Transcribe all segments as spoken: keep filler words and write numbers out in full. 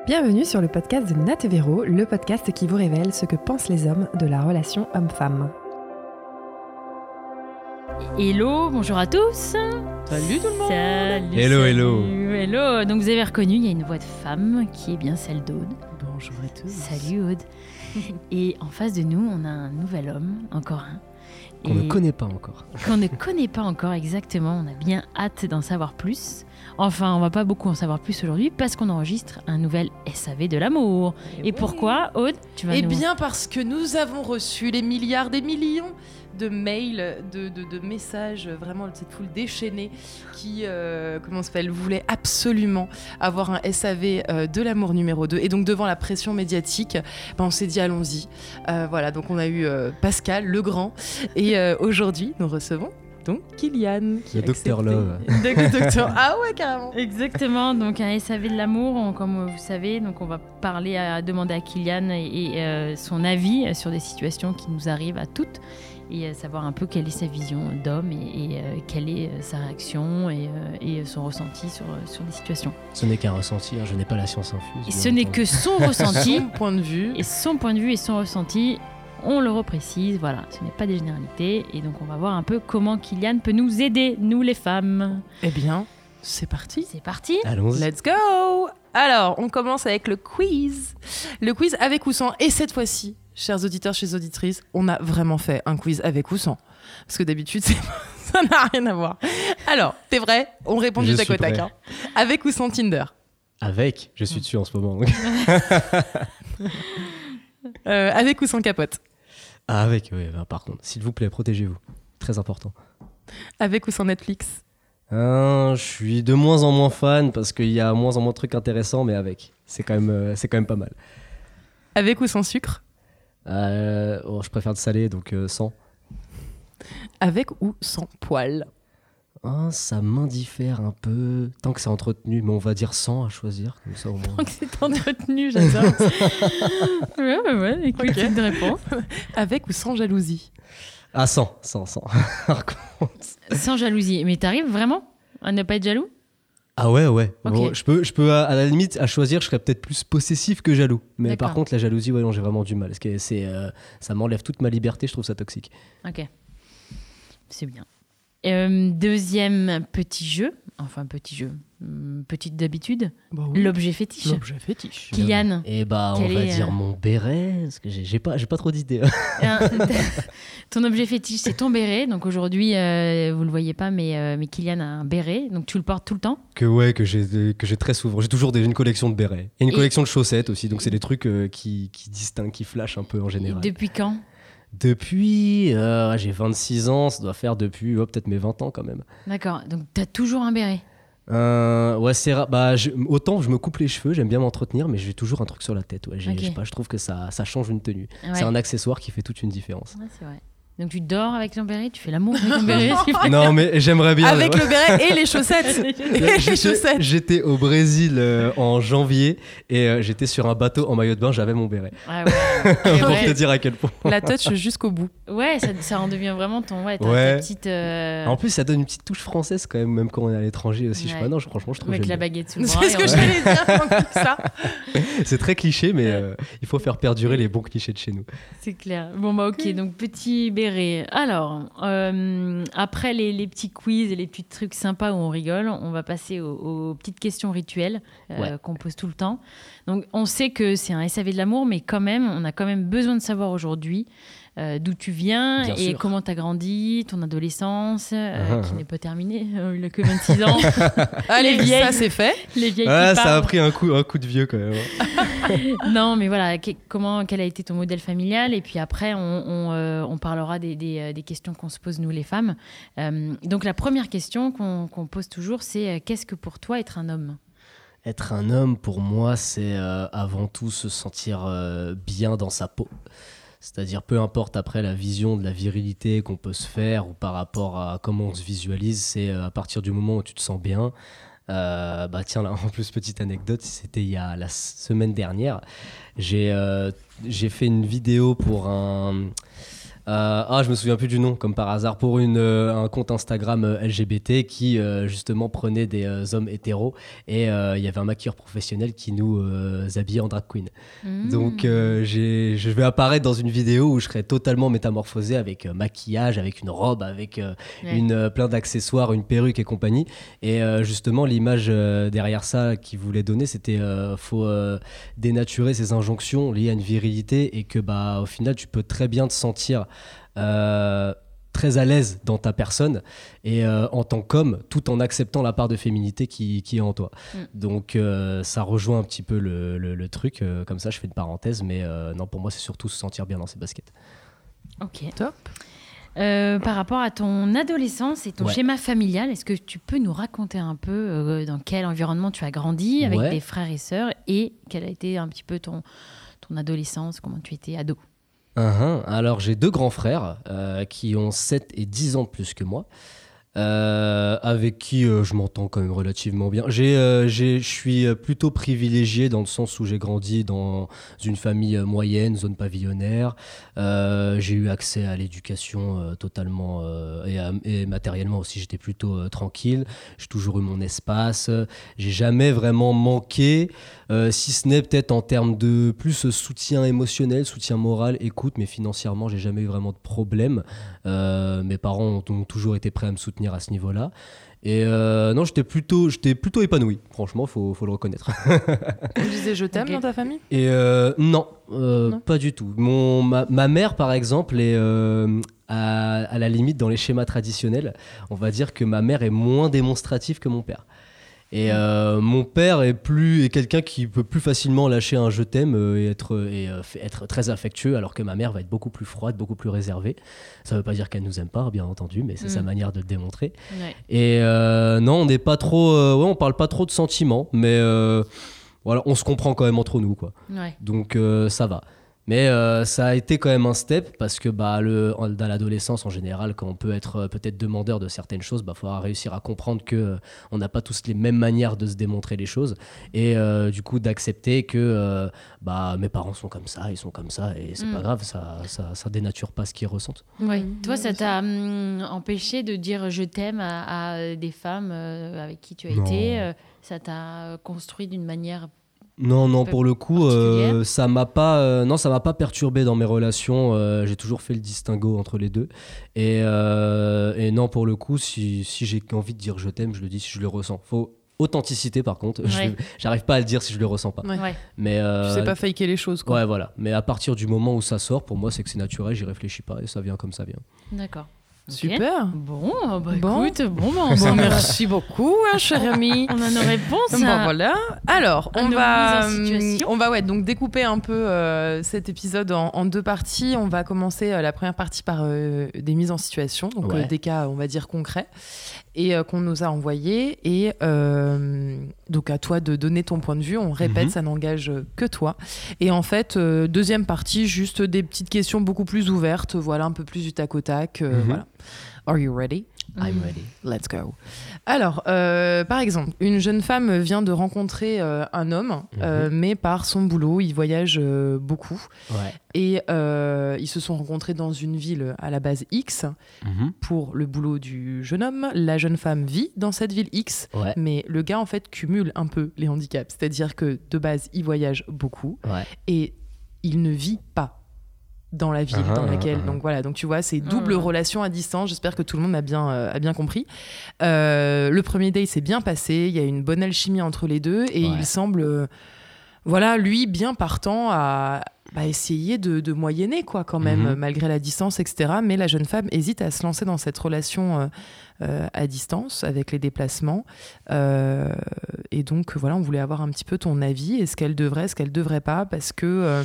Bienvenue sur le podcast de Nat et Véro, le podcast qui vous révèle ce que pensent les hommes de la relation homme-femme. Hello, bonjour à tous. Salut tout le monde. Salut, Hello, salut. hello. Hello. Donc vous avez reconnu, il y a une voix de femme qui est bien celle d'Aude. Bonjour à tous. Salut Aude. Et en face de nous, on a un nouvel homme, encore un. Qu'on Et ne connaît pas encore. Qu'on ne connaît pas encore exactement. On a bien hâte d'en savoir plus. Enfin, on va pas beaucoup en savoir plus aujourd'hui parce qu'on enregistre un nouvel S A V de l'amour. Et, Et Et pourquoi, Aude, tu vas Eh nous... bien parce que nous avons reçu les milliards des millions de mails, de, de, de messages, vraiment cette foule déchaînée qui, euh, comment ça s'appelle, voulait absolument avoir un S A V euh, de l'amour numéro deux. Et donc devant la pression médiatique, ben, on s'est dit allons-y. Euh, voilà, donc on a eu euh, Pascal, le grand, et euh, aujourd'hui nous recevons donc Kylian. qui Le a docteur accepté. Love. Le docteur, ah ouais carrément. Exactement, donc un S A V de l'amour, on- comme vous savez, donc on va parler, à demander à Kylian et, et, euh, son avis sur des situations qui nous arrivent à toutes et euh, savoir un peu quelle est sa vision d'homme et, et, euh, quelle est euh, sa réaction et, euh, et son ressenti sur, sur des situations. Ce n'est qu'un ressenti, hein, je n'ai pas la science infuse. Et bien ce n'est entendu. que son ressenti Son point de vue. et son point de vue et son ressenti. On le reprécise, voilà, ce n'est pas des généralités et donc on va voir un peu comment Kylian peut nous aider, nous les femmes. Eh bien, c'est parti. C'est parti. Allons-y. Let's go! Alors, on commence avec le quiz. Le quiz avec ou sans. Et cette fois-ci, chers auditeurs, chers auditrices, on a vraiment fait un quiz avec ou sans. Parce que d'habitude, c'est... ça n'a rien à voir. Alors, t'es vrai? On répond Je du tac suis au tac. prêt. hein. Avec ou sans Tinder? Avec, je suis dessus en ce moment. donc. Euh, avec ou sans capote? Ah, avec, oui, bah, par contre, s'il vous plaît, protégez-vous. Très important. Avec ou sans Netflix? Hein, je suis de moins en moins fan parce qu'il y a moins en moins de trucs intéressants, mais avec. C'est quand même, euh, c'est quand même pas mal. Avec ou sans sucre? Euh, oh, je préfère le salé, donc euh, sans. Avec ou sans poils? Ah, ça m'indiffère un peu. Tant que c'est entretenu, mais on va dire sans à choisir. Comme ça, au moins. Donc c'est entretenu, j'adore. ouais, ouais, ouais, écoute, Ok. c'est une réponse. Avec ou sans jalousie? Ah, sans, sans, sans. Par contre. Sans jalousie. Mais t'arrives vraiment à ne pas être jaloux? Ah ouais, ouais. Ok. Bon, je peux, je peux à, à la limite, à choisir, je serais peut-être plus possessif que jaloux. Mais D'accord. par contre, la jalousie, ouais, non, j'ai vraiment du mal. Parce que c'est, euh, ça m'enlève toute ma liberté, je trouve ça toxique. Ok. C'est bien. Euh, deuxième petit jeu. Enfin, petit jeu. Hum, Petite d'habitude. Bah oui. L'objet fétiche. L'objet fétiche. Kylian. Et bah, on Quel va est, dire euh, mon béret, parce que j'ai, j'ai pas, j'ai pas trop d'idées. Hein, ton objet fétiche, c'est ton béret. Donc aujourd'hui, euh, vous le voyez pas, mais, euh, mais Kylian a un béret. Donc tu le portes tout le temps. que ouais, que j'ai, que j'ai très souvent. J'ai toujours des, une collection de bérets. Et une Et- collection de chaussettes aussi. Donc c'est des trucs euh, qui, qui distinguent, qui flashent un peu en général. Depuis quand? Depuis, euh, j'ai vingt-six ans, ça doit faire depuis, oh, peut-être mes vingt ans quand même. D'accord. Donc t'as toujours un béret. Euh, ouais, c'est ra- bah, je- autant je me coupe les cheveux, j'aime bien m'entretenir, mais j'ai toujours un truc sur la tête. Ouais, j'ai- Ok. je sais pas, je trouve que ça, ça change une tenue. Ouais. C'est un accessoire qui fait toute une différence. Ouais, c'est vrai. Donc tu dors avec ton béret, tu fais l'amour avec ton béret. tu fais- Non, mais j'aimerais bien. Avec ouais. le béret et les chaussettes. Et les J'étais- chaussettes. J'étais au Brésil euh, en janvier et euh, j'étais sur un bateau en maillot de bain, j'avais mon béret. Ah ouais. Pour Ouais. te dire à quel point. La touch jusqu'au bout. Ouais, ça, ça en devient vraiment ton. Ouais, t'as Ouais. ta petite. euh, En plus, ça donne une petite touche française quand même, même quand on est à l'étranger aussi. Je sais Ouais. pas, non, je- franchement, je trouve avec j'aime la bien. baguette sous le bras. C'est ce et que on- j'allais dire pendant tout ça. C'est très cliché, mais euh, il faut faire perdurer les bons clichés de chez nous. C'est clair. Bon, bah, ok, donc petit béret. Alors, euh, après les, les petits quiz et les petits trucs sympas où on rigole, on va passer aux, aux petites questions rituelles euh, Ouais. qu'on pose tout le temps. Donc, on sait que c'est un S A V de l'amour, mais quand même, on a quand même besoin de savoir aujourd'hui euh, d'où tu viens Bien et sûr. comment tu as grandi, ton adolescence, euh, Ah, qui ah. n'est pas terminée. Euh, il a que vingt-six ans. Allez, Les vieilles. ça c'est fait. les vieilles Ah, qui ça a parlent. pris un coup, un coup de vieux quand même. Non, mais voilà, que- comment, quel a été ton modèle familial? Et puis après, on, on, euh, on parlera des, des, euh, des questions qu'on se pose, nous, les femmes. Euh, donc, la première question qu'on qu'on pose toujours, c'est euh, qu'est-ce que pour toi être un homme? Être un homme, pour moi, c'est euh, avant tout se sentir euh, bien dans sa peau. C'est-à-dire, peu importe après la vision de la virilité qu'on peut se faire ou par rapport à comment on se visualise, c'est euh, à partir du moment où tu te sens bien. Euh, bah tiens, là, en plus, petite anecdote, c'était il y a la semaine dernière. J'ai euh, j'ai fait une vidéo pour un... Euh, ah, je me souviens plus du nom, comme par hasard, pour une, euh, un compte Instagram euh, L G B T qui euh, justement prenait des euh, hommes hétéros et il euh, y avait un maquilleur professionnel qui nous euh, habillait en drag queen. Mmh. Donc euh, j'ai, je vais apparaître dans une vidéo où je serai totalement métamorphosé avec euh, maquillage, avec une robe, avec euh, Ouais. une, euh, plein d'accessoires, une perruque et compagnie. Et euh, justement, l'image euh, derrière ça qu'il voulait donner, c'était euh, faut euh, dénaturer ces injonctions liées à une virilité et que bah, au final, tu peux très bien te sentir Euh, très à l'aise dans ta personne et euh, en tant qu'homme, tout en acceptant la part de féminité qui, qui est en toi. Mm. Donc euh, ça rejoint un petit peu le, le, le truc. Euh, comme ça, je fais une parenthèse, mais euh, non, pour moi, c'est surtout se sentir bien dans ses baskets. Ok. Top. Euh, par rapport à ton adolescence et ton Ouais. schéma familial, est-ce que tu peux nous raconter un peu euh, dans quel environnement tu as grandi avec Ouais. des frères et sœurs et quelle a été un petit peu ton, ton adolescence, comment tu étais ado? Uhum. Alors, j'ai deux grands frères euh, qui ont sept et dix ans de plus que moi. Euh, avec qui euh, je m'entends quand même relativement bien. J'ai, euh, j'ai, je suis plutôt privilégié dans le sens où j'ai grandi dans une famille euh, moyenne, zone pavillonnaire. Euh, j'ai eu accès à l'éducation euh, totalement euh, et, à- et matériellement aussi, j'étais plutôt euh, tranquille. J'ai toujours eu mon espace. J'ai jamais vraiment manqué, euh, si ce n'est peut-être en termes de plus soutien émotionnel, soutien moral, écoute, mais financièrement, j'ai jamais eu vraiment de problème. Euh, mes parents ont, ont toujours été prêts à me soutenir à ce niveau-là. Et euh, non, j'étais plutôt, j'étais plutôt épanoui, franchement, faut, faut le reconnaître. On disait je t'aime Ok. dans ta famille? Et euh, non, euh, Non. pas du tout. Mon, ma, ma mère, par exemple, est euh, à, à la limite dans les schémas traditionnels. On va dire que ma mère est moins démonstrative que mon père. Et euh, mon père est plus est quelqu'un qui peut plus facilement lâcher un je t'aime euh, et être et euh, fait- être très affectueux, alors que ma mère va être beaucoup plus froide, beaucoup plus réservée. Ça veut pas dire qu'elle nous aime pas, bien entendu, mais c'est Mm. sa manière de le démontrer. Ouais. Et euh, non, on n'est pas trop, euh, ouais, on parle pas trop de sentiments, mais euh, voilà, on se comprend quand même entre nous, quoi. Ouais. Donc euh, ça va. Mais euh, ça a été quand même un step parce que bah, le, en- dans l'adolescence en général, quand on peut être euh, peut-être demandeur de certaines choses, il bah, faudra réussir à comprendre que euh, on n'a pas tous les mêmes manières de se démontrer les choses et euh, du coup d'accepter que euh, bah, mes parents sont comme ça, ils sont comme ça et c'est Mm. pas grave, ça, ça, ça dénature pas ce qu'ils ressentent. Ouais. Mhm. Toi, ça t'a hum, empêché de dire je t'aime à, à des femmes euh, avec qui tu as Non. été euh, Ça t'a construit d'une manière. Non, non, peu pour le coup, particulière. euh, ça m'a pas, euh, non, ça m'a pas perturbé dans mes relations. euh, j'ai toujours fait le distinguo entre les deux. Et, euh, et non, pour le coup, si, si j'ai envie de dire je t'aime, je le dis si je le ressens. Faut authenticité, par contre. Je- Ouais. j'arrive pas à le dire si je le ressens pas. Ouais. Ouais. Mais euh, Tu sais pas faker les choses, quoi. ouais, voilà. Mais à partir du moment où ça sort, pour moi, c'est que c'est naturel. J'y réfléchis pas et ça vient comme ça vient. D'accord. Ok. Super. Bon, bah Bon. écoute, bon, bah, on, Bon, s'en- merci beaucoup, hein, cher ami. on a nos réponses. Bon, hein. voilà. Alors, À on nos va, mises en situation. on va ouais, donc découper un peu euh, cet épisode en, en deux parties. On va commencer euh, la première partie par euh, des mises en situation, donc Ouais. euh, des cas, on va dire concrets, et euh, qu'on nous a envoyés. Et euh, donc à toi de donner ton point de vue. On répète, Mhm. ça n'engage que toi. Et en fait, euh, deuxième partie, juste des petites questions beaucoup plus ouvertes, voilà, un peu plus du tac au tac. euh, Mhm. Voilà. Are you ready? I'm ready. Let's go. Alors, euh, par exemple, une jeune femme vient de rencontrer euh, un homme, euh, mais par son boulot, il voyage euh, beaucoup. Ouais. Et euh, ils se sont rencontrés dans une ville à la base X Mhm. pour le boulot du jeune homme. La jeune femme vit dans cette ville X, Ouais. mais le gars, en fait, cumule un peu les handicaps. C'est-à-dire que de base, il voyage beaucoup Ouais. et il ne vit pas dans la ville Ah, dans ah, laquelle. ah. Donc voilà, donc tu vois, c'est double Ah. relation à distance. J'espère que tout le monde a bien, euh, a bien compris. Euh, le premier date s'est bien passé. Il y a une bonne alchimie entre les deux et Ouais. il semble, euh, voilà, lui bien partant à bah, essayer de, de moyenner quoi, quand même, Mhm. euh, malgré la distance, et cetera. Mais la jeune femme hésite à se lancer dans cette relation euh, euh, à distance avec les déplacements. Euh, et donc voilà, on voulait avoir un petit peu ton avis. Est-ce qu'elle devrait, est-ce qu'elle devrait pas, parce que euh,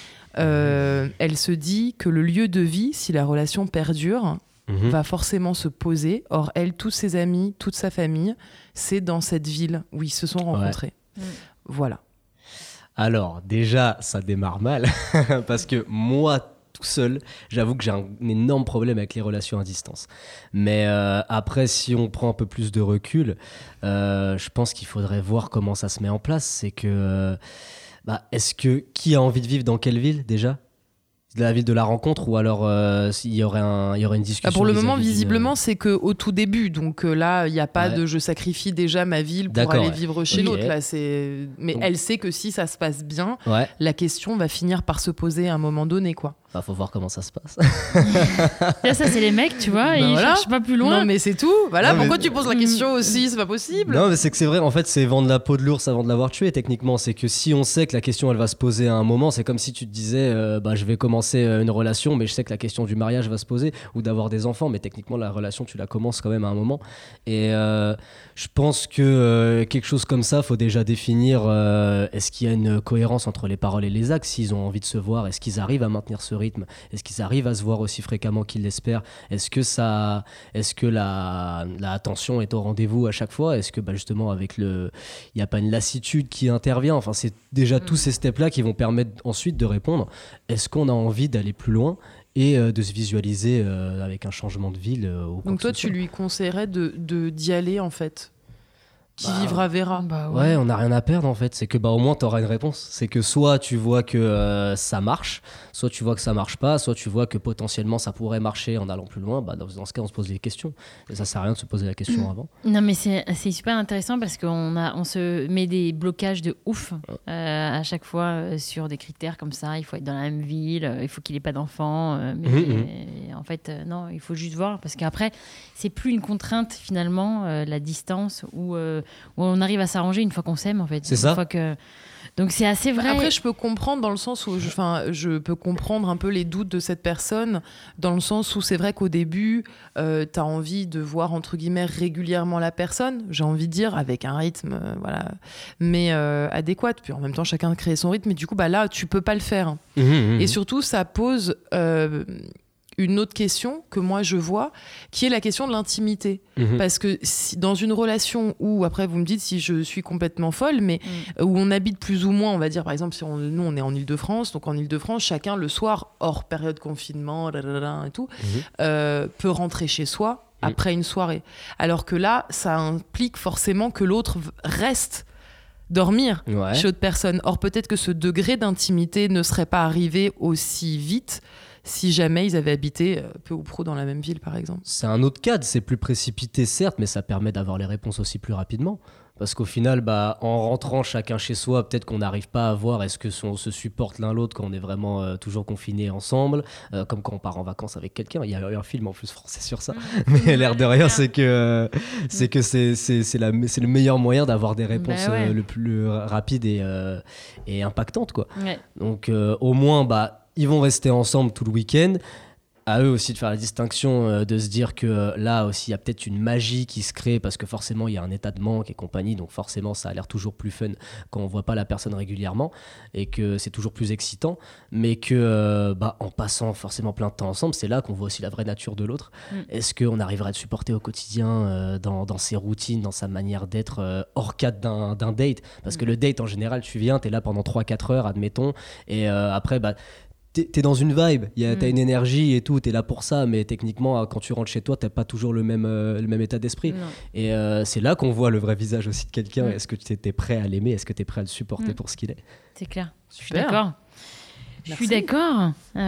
euh, elle se dit que le lieu de vie, si la relation perdure, Mhm. va forcément se poser. Or, elle, tous ses amis, toute sa famille, c'est dans cette ville où ils se sont rencontrés. Ouais. Voilà. Alors, déjà, ça démarre mal parce que moi, tout seul, j'avoue que j'ai un énorme problème avec les relations à distance. Mais euh, après, si on prend un peu plus de recul, euh, je pense qu'il faudrait voir comment ça se met en place. C'est que, euh, bah, est-ce que qui a envie de vivre dans quelle ville déjà ? de la ville de la rencontre ou alors euh, il y aurait un il y aurait une discussion. Bah pour le moment, vis-à-vis visiblement, d'une... c'est que au tout début, donc euh, là, il n'y a pas Ouais. de je sacrifie déjà ma ville pour D'accord, aller ouais. vivre chez Ok. l'autre. Là, c'est. Mais Donc- elle sait que si ça se passe bien, Ouais. la question va finir par se poser à un moment donné, quoi. Bah, faut voir comment ça se passe. Là, ça, c'est les mecs, tu vois, Bah ils voilà. cherchent pas plus loin. Non, mais c'est tout. Voilà. Non, mais- Pourquoi tu poses la question aussi? C'est pas possible. Non, mais c'est que c'est vrai, en fait, c'est vendre la peau de l'ours avant de l'avoir tué, techniquement. C'est que si on sait que la question, elle va se poser à un moment, c'est comme si tu te disais, euh, bah, je vais commencer euh, une relation, mais je sais que la question du mariage va se poser, ou d'avoir des enfants, mais techniquement, la relation, tu la commences quand même à un moment. Et euh, je pense que euh, quelque chose comme ça, faut déjà définir, euh, est-ce qu'il y a une cohérence entre les paroles et les actes, s'ils ont envie de se voir, est-ce qu'ils arrivent à maintenir ce rythme, est-ce qu'ils arrivent à se voir aussi fréquemment qu'ils l'espèrent, est-ce que ça, est-ce que la, la attention est au rendez-vous à chaque fois, est-ce que bah, justement avec le, il n'y a pas une lassitude qui intervient, enfin c'est déjà tous ces steps-là qui vont permettre ensuite de répondre, est-ce qu'on a envie d'aller plus loin et euh, de se visualiser euh, avec un changement de ville euh, ou quoi Donc que toi, ce tu soit. lui conseillerais de de- d'y aller en fait. Qui Bah, vivra verra. Bah Ouais, on n'a rien à perdre en fait. C'est que bah au moins t'auras une réponse. C'est que soit tu vois que euh, ça marche, soit tu vois que ça marche pas, soit tu vois que potentiellement ça pourrait marcher en allant plus loin. Bah dans, dans ce cas, on se pose des questions. Et ça sert à rien de se poser la question avant. Non, mais c'est c'est super intéressant parce qu'on a, on se met des blocages de ouf euh, à chaque fois euh, sur des critères comme ça. Il faut être dans la même ville, euh, il faut qu'il ait pas d'enfants. euh, mais Mhm, euh, en fait, euh, non, il faut juste voir parce qu'après, c'est plus une contrainte finalement, euh, la distance où, euh, où on arrive à s'arranger une fois qu'on s'aime en fait. C'est Une ça. fois que... Donc c'est assez vrai. Après, je peux comprendre dans le sens où, je, enfin, je peux comprendre un peu les doutes de cette personne, dans le sens où c'est vrai qu'au début, euh, t'as envie de voir entre guillemets régulièrement la personne. J'ai envie de dire avec un rythme, euh, voilà, mais euh, adéquat. Puis en même temps, chacun crée son rythme. Mais du coup, bah là, tu peux pas le faire. Mhm, Et surtout, ça pose euh, une autre question que moi je vois, qui est la question de l'intimité. mhm. Parce que si, dans une relation où, après vous me dites si je suis complètement folle, mais Mm. où on habite plus ou moins, on va dire par exemple, si on, nous on est en Ile-de-France, donc en Ile-de-France, chacun le soir, hors période confinement, et tout, Mhm. euh, peut rentrer chez soi Mm. après une soirée. Alors que là, ça implique forcément que l'autre v- reste dormir Ouais. chez autre personne. Or, peut-être que ce degré d'intimité ne serait pas arrivé aussi vite si jamais ils avaient habité euh, peu ou prou dans la même ville, par exemple. C'est un autre cadre, c'est plus précipité certes, mais ça permet d'avoir les réponses aussi plus rapidement. Parce qu'au final, bah, en rentrant chacun chez soi, peut-être qu'on n'arrive pas à voir est-ce que on se supporte l'un l'autre quand on est vraiment euh, toujours confinés ensemble, euh, comme quand on part en vacances avec quelqu'un. Il y a eu un film en plus français sur ça. Mais l'air de rien, c'est que euh, c'est que c'est c'est c'est la c'est le meilleur moyen d'avoir des réponses Bah ouais. euh, le plus rapides et euh, et impactantes quoi. Ouais. Donc euh, au moins, bah, ils vont rester ensemble tout le week-end. À eux aussi de faire la distinction, euh, de se dire que euh, là aussi il y a peut-être une magie qui se crée parce que forcément il y a un état de manque et compagnie, donc forcément ça a l'air toujours plus fun quand on voit pas la personne régulièrement et que c'est toujours plus excitant, mais que euh, bah, en passant forcément plein de temps ensemble, c'est là qu'on voit aussi la vraie nature de l'autre. Mm. Est-ce qu'on arriverait à le supporter au quotidien euh, dans, dans ses routines, dans sa manière d'être euh, hors cadre d'un, d'un date, parce que le date en général tu viens, t'es là pendant trois quatre heures admettons, et euh, après bah T'es, t'es dans une vibe, y a, Mm. t'as une énergie et tout, t'es là pour ça, mais techniquement, quand tu rentres chez toi, t'as pas toujours le même, euh, le même état d'esprit. Non. Et euh, c'est là qu'on voit le vrai visage aussi de quelqu'un. Mm. Est-ce que tu es prêt à l'aimer? Est-ce que tu es prêt à le supporter Mm. pour ce qu'il est? C'est clair. Je suis Super. d'accord. Je suis Merci. d'accord.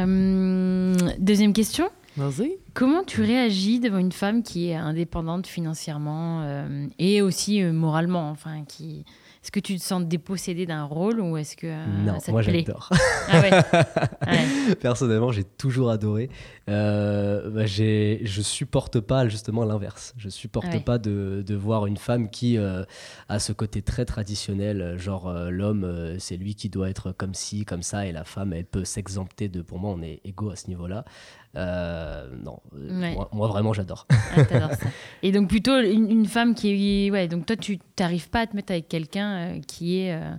Euh, deuxième question. Vas-y. Comment tu réagis devant une femme qui est indépendante financièrement euh, et aussi euh, moralement, enfin, qui... Est-ce que tu te sens dépossédé d'un rôle ou est-ce que euh, Non, ça te moi plaît? j'adore. Ah ouais. Ouais. Personnellement, j'ai toujours adoré. Euh, bah, j'ai, je supporte pas justement l'inverse. Je supporte Ah ouais. pas de, de voir une femme qui euh, a ce côté très traditionnel, genre euh, l'homme, euh, c'est lui qui doit être comme ci, comme ça, et la femme, elle peut s'exempter de. Pour moi, on est égaux à ce niveau-là. Euh, non, euh, Ouais. moi, moi, vraiment, j'adore. Ah, t'adores ça. Et donc plutôt une, une femme qui est... Ouais, donc toi, tu n'arrives pas à te mettre avec quelqu'un euh, qui est... euh,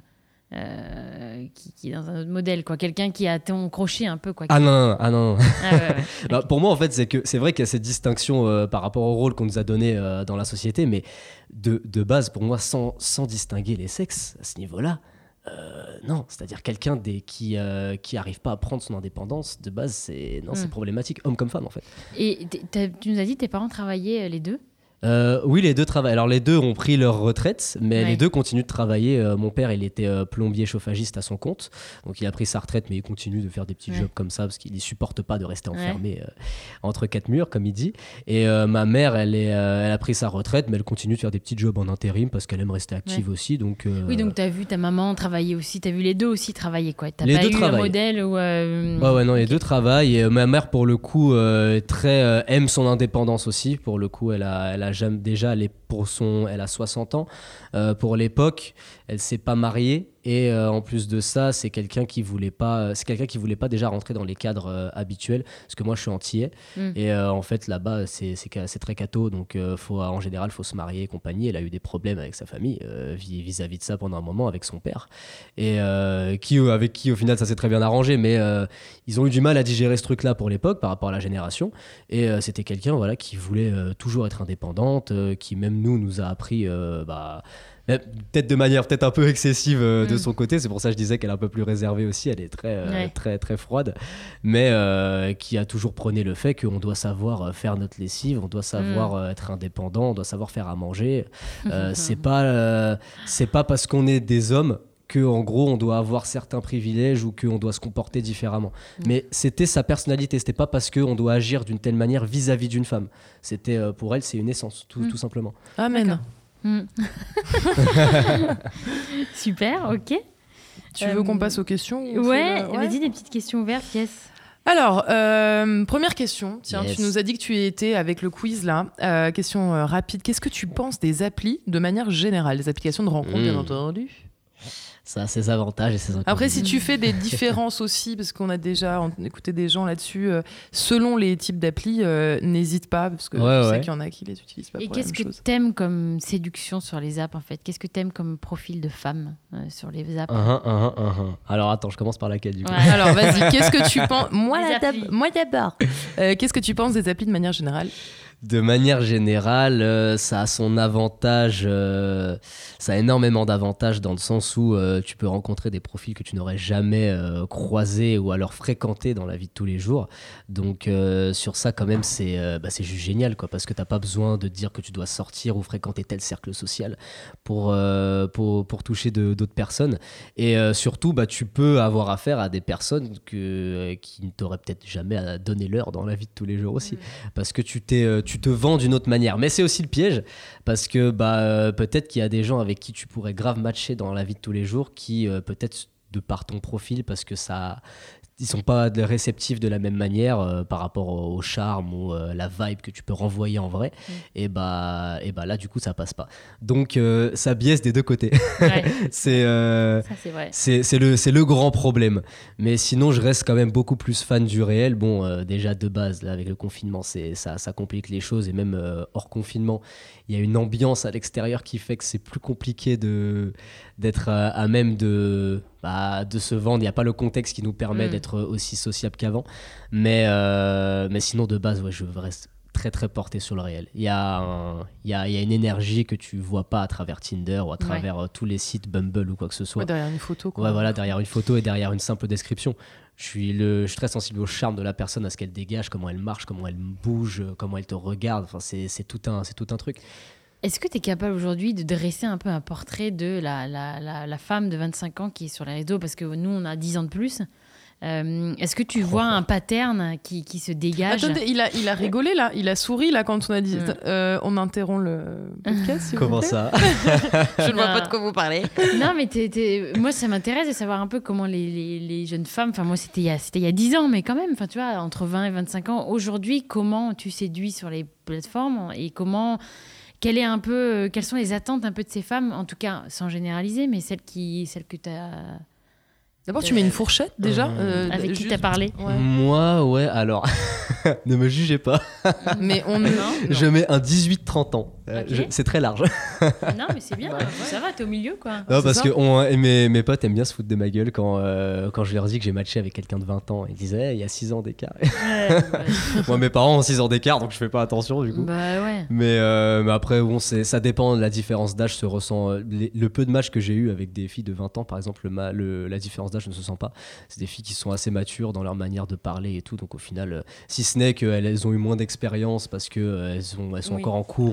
euh, qui, qui est dans un autre modèle, quoi. Quelqu'un qui a ton crochet un peu, quoi. Ah non, non, non, ah non. non. Ah ouais, ouais. Bah, pour moi, en fait, c'est que c'est vrai qu'il y a cette distinction euh, par rapport au rôle qu'on nous a donné euh, dans la société, mais de, de base, pour moi, sans, sans distinguer les sexes à ce niveau-là, euh, non. C'est-à-dire quelqu'un des, qui euh, qui arrive pas à prendre son indépendance, de base, c'est non, c'est Mm. problématique, homme comme femme, en fait. Et t'es- t'as- tu nous as dit que tes parents travaillaient euh, les deux. Euh, oui, les deux travaillent. Alors les deux ont pris leur retraite, mais Ouais. les deux continuent de travailler. Euh, mon père, il était euh, plombier chauffagiste à son compte, donc il a pris sa retraite, mais il continue de faire des petits Ouais. jobs comme ça parce qu'il ne supporte pas de rester enfermé euh, entre quatre murs, comme il dit. Et euh, ma mère, elle, est, euh, elle a pris sa retraite, mais elle continue de faire des petits jobs en intérim parce qu'elle aime rester active Ouais. aussi. Donc euh, Oui, donc t'as vu ta maman travailler aussi, t'as vu les deux aussi travailler, quoi. T'as Les pas deux eu un travaillent. modèle où... euh, Ouais, ouais, non, les deux travaillent. Et euh, ma mère, pour le coup, euh, est très, euh, aime son indépendance aussi. Pour le coup, elle a, elle a jamais, déjà, elle, est pour son, elle a soixante ans. Euh, pour l'époque, elle s'est pas mariée. Et euh, en plus de ça, c'est quelqu'un qui voulait pas, c'est quelqu'un qui voulait pas déjà rentrer dans les cadres euh, habituels. Parce que moi, je suis antillais. Mm. Et euh, en fait, là-bas, c'est, c'est, ca- c'est très catho. Donc, euh, faut, en général, il faut se marier et compagnie. Elle a eu des problèmes avec sa famille euh, vis- vis-à-vis de ça pendant un moment avec son père. Et euh, qui, euh, avec qui, au final, ça s'est très bien arrangé. Mais euh, ils ont eu du mal à digérer ce truc-là pour l'époque par rapport à la génération. Et euh, c'était quelqu'un voilà, qui voulait euh, toujours être indépendante, euh, qui, même nous, nous a appris. Euh, bah, mais peut-être de manière peut-être un peu excessive euh, de Mm. son côté, c'est pour ça que je disais qu'elle est un peu plus réservée aussi, elle est très euh, Ouais. très très froide, mais euh, qui a toujours prôné le fait qu'on doit savoir euh, faire notre lessive, on doit savoir Mm. euh, être indépendant, on doit savoir faire à manger. Euh, c'est pas euh, c'est pas parce qu'on est des hommes que en gros on doit avoir certains privilèges ou qu'on doit se comporter différemment. Mm. Mais c'était sa personnalité, c'était pas parce qu'on doit agir d'une telle manière vis-à-vis d'une femme. C'était euh, pour elle, c'est une essence, tout, Mm. tout simplement. Amen. D'accord. Mm. Super, ok. Tu veux Euh, qu'on passe aux questions ou Ouais, c'est le- vas-y, des petites questions ouvertes, yes. Alors, euh, première question. Tiens, Yes. tu nous as dit que tu y étais avec le quiz là. Euh, question euh, rapide. Qu'est-ce que tu penses des applis de manière générale, des applications de rencontre, Mmh. bien entendu. Ça a ses avantages et ses inconvénients. Après, si tu fais des différences aussi, parce qu'on a déjà en- écouté des gens là-dessus, euh, selon les types d'applis, euh, n'hésite pas, parce que Ouais, je sais ouais. qu'il y en a qui les utilisent pas Et pour la qu'est-ce même que chose. t'aimes comme séduction sur les apps, en fait? Qu'est-ce que t'aimes comme profil de femme euh, sur les apps? Uhum, uhum, uhum. Alors attends, je commence par laquelle du coup. Ouais. Alors, vas-y, qu'est-ce que tu penses Moi, Les la applis. d'ab- moi d'abord. Euh, qu'est-ce que tu penses des applis de manière générale? De manière générale, euh, ça a son avantage, euh, ça a énormément d'avantages dans le sens où euh, tu peux rencontrer des profils que tu n'aurais jamais euh, croisés ou alors fréquentés dans la vie de tous les jours. Donc euh, sur ça quand même c'est euh, bah, c'est juste génial quoi, parce que t'as pas besoin de te dire que tu dois sortir ou fréquenter tel cercle social pour, euh, pour, pour toucher de- d'autres personnes. Et euh, surtout bah, tu peux avoir affaire à des personnes que, euh, qui ne t'auraient peut-être jamais à donner l'heure dans la vie de tous les jours aussi. Parce que tu, t'es, euh, tu te vends d'une autre manière. Mais c'est aussi le piège, parce que bah, euh, peut-être qu'il y a des gens avec qui tu pourrais grave matcher dans la vie de tous les jours, qui euh, peut-être de par ton profil, parce que ça... Ils sont pas de- réceptifs de la même manière euh, par rapport au, au charme ou euh, la vibe que tu peux renvoyer en vrai. Mm. Et bah, et bah là, du coup, ça passe pas. Donc, euh, ça biaise des deux côtés. Ouais, c'est... euh, ça c'est vrai. c'est, c'est, le, c'est le grand problème. Mais sinon, je reste quand même beaucoup plus fan du réel. Bon, euh, déjà de base, là, avec le confinement, c'est, ça, ça complique les choses. Et même euh, hors confinement, il y a une ambiance à l'extérieur qui fait que c'est plus compliqué de, d'être à, à même de, bah, de se vendre. Il n'y a pas le contexte qui nous permet Mm. d'être aussi sociable qu'avant. Mais, euh, mais sinon, de base, ouais, je reste très très porté sur le réel. Il y a, un- il y a, il y a une énergie que tu vois pas à travers Tinder ou à travers euh, tous les sites Bumble ou quoi que ce soit. Ouais, derrière une photo, quoi. Ouais, voilà, derrière une photo et derrière une simple description. Je suis, le, je suis très sensible au charme de la personne, à ce qu'elle dégage, comment elle marche, comment elle bouge, comment elle te regarde. Enfin, c'est, c'est, tout un, c'est tout un truc. Est-ce que tu es capable aujourd'hui de dresser un peu un portrait de la, la, la, la femme de vingt-cinq ans qui est sur les réseaux? Parce que nous, on a dix ans de plus. Euh, est-ce que tu vois un pattern qui, qui se dégage? Attendez, il a, il a rigolé là, il a souri là quand on a dit Mm. euh, on interrompt le podcast. s'il vous Comment plaît. ça? Je ne vois Non. pas de quoi vous parlez. Non, mais t'es- t'es- moi, ça m'intéresse de savoir un peu comment les, les, les jeunes femmes, enfin moi c'était il y a, c'était il y a dix ans, mais quand même, enfin tu vois, entre vingt et vingt-cinq ans, aujourd'hui, comment tu séduis sur les plateformes et comment, quelle est un peu, quelles sont les attentes un peu de ces femmes, en tout cas sans généraliser, mais celles, qui, celles que tu as... D'abord, tu mets une fourchette déjà. Euh, euh, Avec qui juste- t'as parlé? Ouais. Moi, ouais, alors, ne me jugez pas. Mais on ne. Non, Je mets un dix-huit trente ans. Euh, Ok. je- c'est très large. non, mais c'est bien, ça va, t'es au milieu quoi. Non, c'est parce ça. que on- et mes, mes potes aiment bien se foutre de ma gueule quand, euh, quand je leur dis que j'ai matché avec quelqu'un de vingt ans. Ils disaient, hey, il y a six ans d'écart. Ouais, ouais. Moi, mes parents ont six ans d'écart, donc je fais pas attention du coup. Bah ouais. Mais, euh, mais après, bon, c'est, ça dépend. La différence d'âge se ressent. euh, les- le peu de matchs que j'ai eu avec des filles de vingt ans, par exemple, le, ma- le- la différence d'âge ne se sent pas. C'est des filles qui sont assez matures dans leur manière de parler et tout. Donc au final, euh, si ce n'est qu'elles elles ont eu moins d'expérience parce qu'elles elles sont Oui. encore en cours, Ah ou oui, un truc elles comme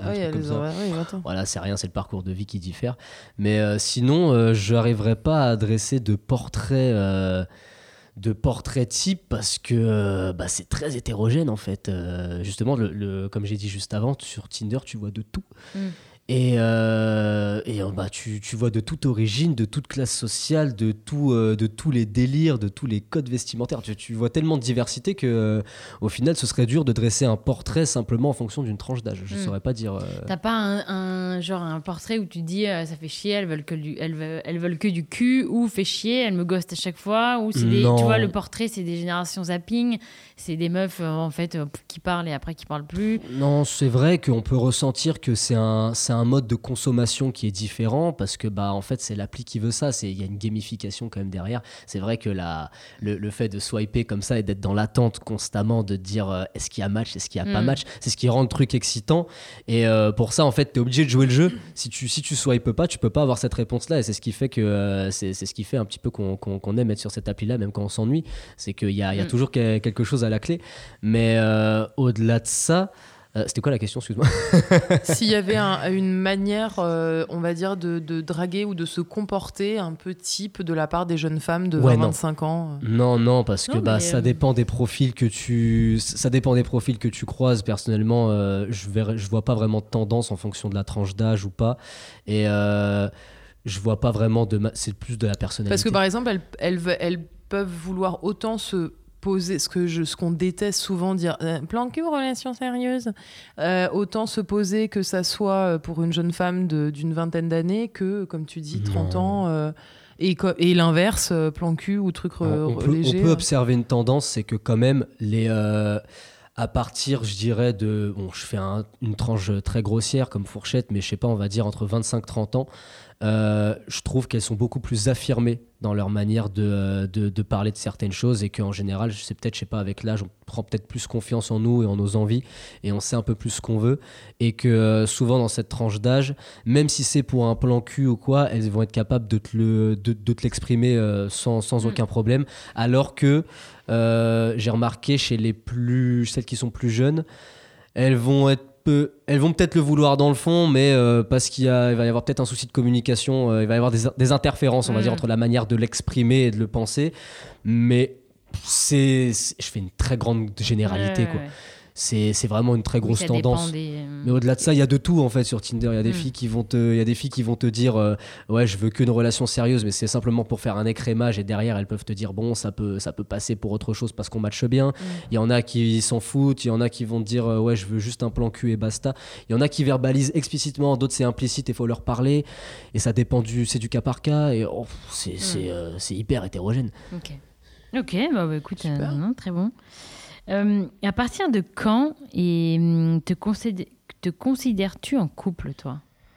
les ça. horaires, oui, attends. Voilà, c'est rien, c'est le parcours de vie qui diffère. Mais euh, sinon, euh, je n'arriverai pas à dresser de portrait, euh, de portrait type parce que euh, bah, c'est très hétérogène en fait. Euh, justement, le, le, comme j'ai dit juste avant, sur Tinder, tu vois de tout. Mm. Et, euh, et bah, tu, tu vois de toute origine, de toute classe sociale, de, tout, euh, de tous les délires, de tous les codes vestimentaires. Tu, tu vois tellement de diversité qu'au euh, final, ce serait dur de dresser un portrait simplement en fonction d'une tranche d'âge. Je ne mm. saurais pas dire... Euh... T'as pas un, un, genre un portrait où tu te dis euh, ça fait chier, elles veulent, que du, elles, veulent, elles veulent que du cul, ou fait chier, elles me ghostent à chaque fois, ou c'est des, tu vois, le portrait, c'est des générations zapping, c'est des meufs euh, en fait, euh, qui parlent et après qui parlent plus. Non, c'est vrai qu'on peut ressentir que c'est un, c'est un mode de consommation qui est différent parce que bah en fait c'est l'appli qui veut ça, c'est il y a une gamification quand même derrière. C'est vrai que la le, le fait de swiper comme ça et d'être dans l'attente constamment de dire euh, est-ce qu'il y a match, est-ce qu'il y a mm. pas match, c'est ce qui rend le truc excitant et euh, pour ça en fait t'es obligé de jouer le jeu. Si tu si tu swipes pas, tu peux pas avoir cette réponse là et c'est ce qui fait que euh, c'est c'est ce qui fait un petit peu qu'on qu'on, qu'on aime être sur cette appli là même quand on s'ennuie, c'est qu'il y a il y a mm. toujours que, quelque chose à la clé. Mais euh, au-delà de ça, Euh, c'était quoi la question, excuse-moi? S'il y avait un, une manière, euh, on va dire, de, de draguer ou de se comporter un peu type de la part des jeunes femmes de ouais, vingt à vingt-cinq ans. Non, non, parce que non, bah, ça, euh... dépend des profils que tu, ça dépend des profils que tu croises. Personnellement, euh, je ne je vois pas vraiment de tendance en fonction de la tranche d'âge ou pas. Et euh, je vois pas vraiment de... Ma... C'est plus de la personnalité. Parce que par exemple, elles, elles, elles peuvent vouloir autant se... poser ce que je, ce qu'on déteste souvent dire euh, plan cul, relation sérieuse, euh, autant se poser que ça soit pour une jeune femme de, d'une vingtaine d'années que comme tu dis trente ans euh, et, et l'inverse euh, plan cul ou truc re, on, peut, léger. On peut observer une tendance, c'est que quand même les euh, à partir je dirais de bon je fais un, une tranche très grossière comme fourchette mais je sais pas on va dire entre vingt-cinq trente ans. Euh, je trouve qu'elles sont beaucoup plus affirmées dans leur manière de, de, de parler de certaines choses et qu'en général, c'est peut-être, je sais pas, avec l'âge, on prend peut-être plus confiance en nous et en nos envies et on sait un peu plus ce qu'on veut et que euh, souvent dans cette tranche d'âge, même si c'est pour un plan cul ou quoi, elles vont être capables de te, le, de, de te l'exprimer euh, sans, sans mmh. aucun problème alors que euh, j'ai remarqué chez les plus, celles qui sont plus jeunes, elles vont être Peu, elles vont peut-être le vouloir dans le fond, mais euh, parce qu'il y a, il va y avoir peut-être un souci de communication, euh, il va y avoir des, des interférences, on mmh. va dire, entre la manière de l'exprimer et de le penser. Mais c'est, c'est, je fais une très grande généralité, ouais, quoi. Ouais. C'est, c'est vraiment une très grosse oui, tendance. Des... Mais au-delà de ça, il y a de tout en fait sur Tinder. Il y a des mmh. filles qui vont te, il y a des filles qui vont te dire, euh, ouais, je veux qu'une relation sérieuse, mais c'est simplement pour faire un écrémage. Et derrière, elles peuvent te dire, bon, ça peut, ça peut passer pour autre chose parce qu'on matche bien. Mmh. Il y en a qui s'en foutent. Il y en a qui vont te dire, euh, ouais, je veux juste un plan cul et basta. Il y en a qui verbalisent explicitement, d'autres c'est implicite et faut leur parler. Et ça dépend du, c'est du cas par cas. Et oh, c'est, mmh. c'est, euh, c'est hyper hétérogène. Ok. Ok, bah, bah écoute, euh, non, très bon. Euh, à partir de quand et te, considé- te considères-tu en couple, toi?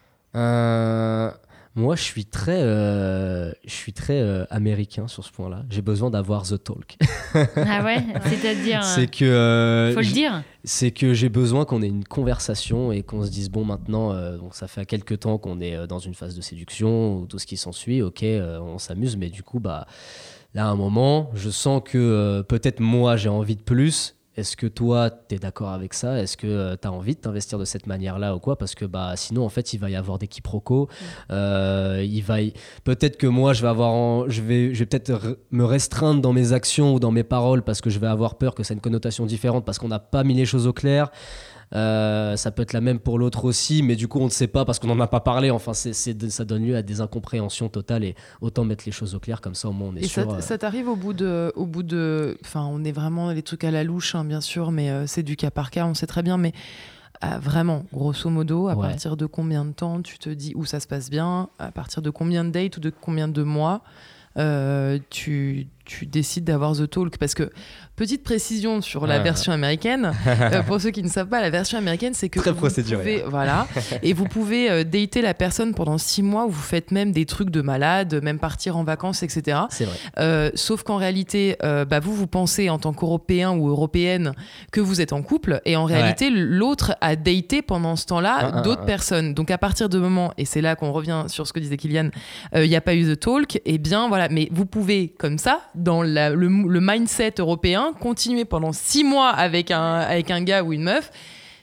euh, Moi, je suis très, euh, je suis très euh, américain sur ce point-là. J'ai besoin d'avoir the talk. Ah ouais, c'est-à-dire c'est que, euh, faut le dire. C'est que j'ai besoin qu'on ait une conversation et qu'on se dise bon maintenant, euh, donc ça fait quelques temps qu'on est dans une phase de séduction ou tout ce qui s'ensuit. Ok, euh, on s'amuse, mais du coup, bah. Là, à un moment, je sens que euh, peut-être moi, j'ai envie de plus. Est-ce que toi, tu es d'accord avec ça? Est-ce que euh, tu as envie de t'investir de cette manière-là ou quoi? Parce que bah, sinon, en fait, il va y avoir des quiproquos. Mmh. Euh, il va y... Peut-être que moi, je vais, avoir en... je vais, je vais peut-être re- me restreindre dans mes actions ou dans mes paroles parce que je vais avoir peur que ça ait une connotation différente parce qu'on n'a pas mis les choses au clair. Euh, ça peut être la même pour l'autre aussi, mais du coup on ne sait pas parce qu'on n'en a pas parlé. Enfin, c'est, c'est, ça donne lieu à des incompréhensions totales et autant mettre les choses au clair comme ça au moins on est et sûr. Ça, euh... ça t'arrive au bout de, au bout de, enfin on est vraiment les trucs à la louche hein, bien sûr, mais euh, c'est du cas par cas, on sait très bien, mais euh, vraiment grosso modo, à ouais. partir de combien de temps tu te dis où ça se passe bien, à partir de combien de dates ou de combien de mois euh, tu tu décides d'avoir the talk? Parce que petite précision sur la ah. version américaine, euh, pour ceux qui ne savent pas, la version américaine c'est que très vous procéduré pouvez, voilà, et vous pouvez euh, dater la personne pendant six mois où vous faites même des trucs de malade, même partir en vacances, et cetera. C'est vrai. Euh, sauf qu'en réalité, euh, bah, vous vous pensez en tant qu'Européen ou Européenne que vous êtes en couple, et en réalité ouais. l'autre a daté pendant ce temps-là ah, d'autres ah, personnes. Donc à partir de moment, et c'est là qu'on revient sur ce que disait Kylian, il euh, n'y a pas eu the talk, et bien voilà, mais vous pouvez comme ça dans la, le, le mindset européen, continuer pendant six mois avec un, avec un gars ou une meuf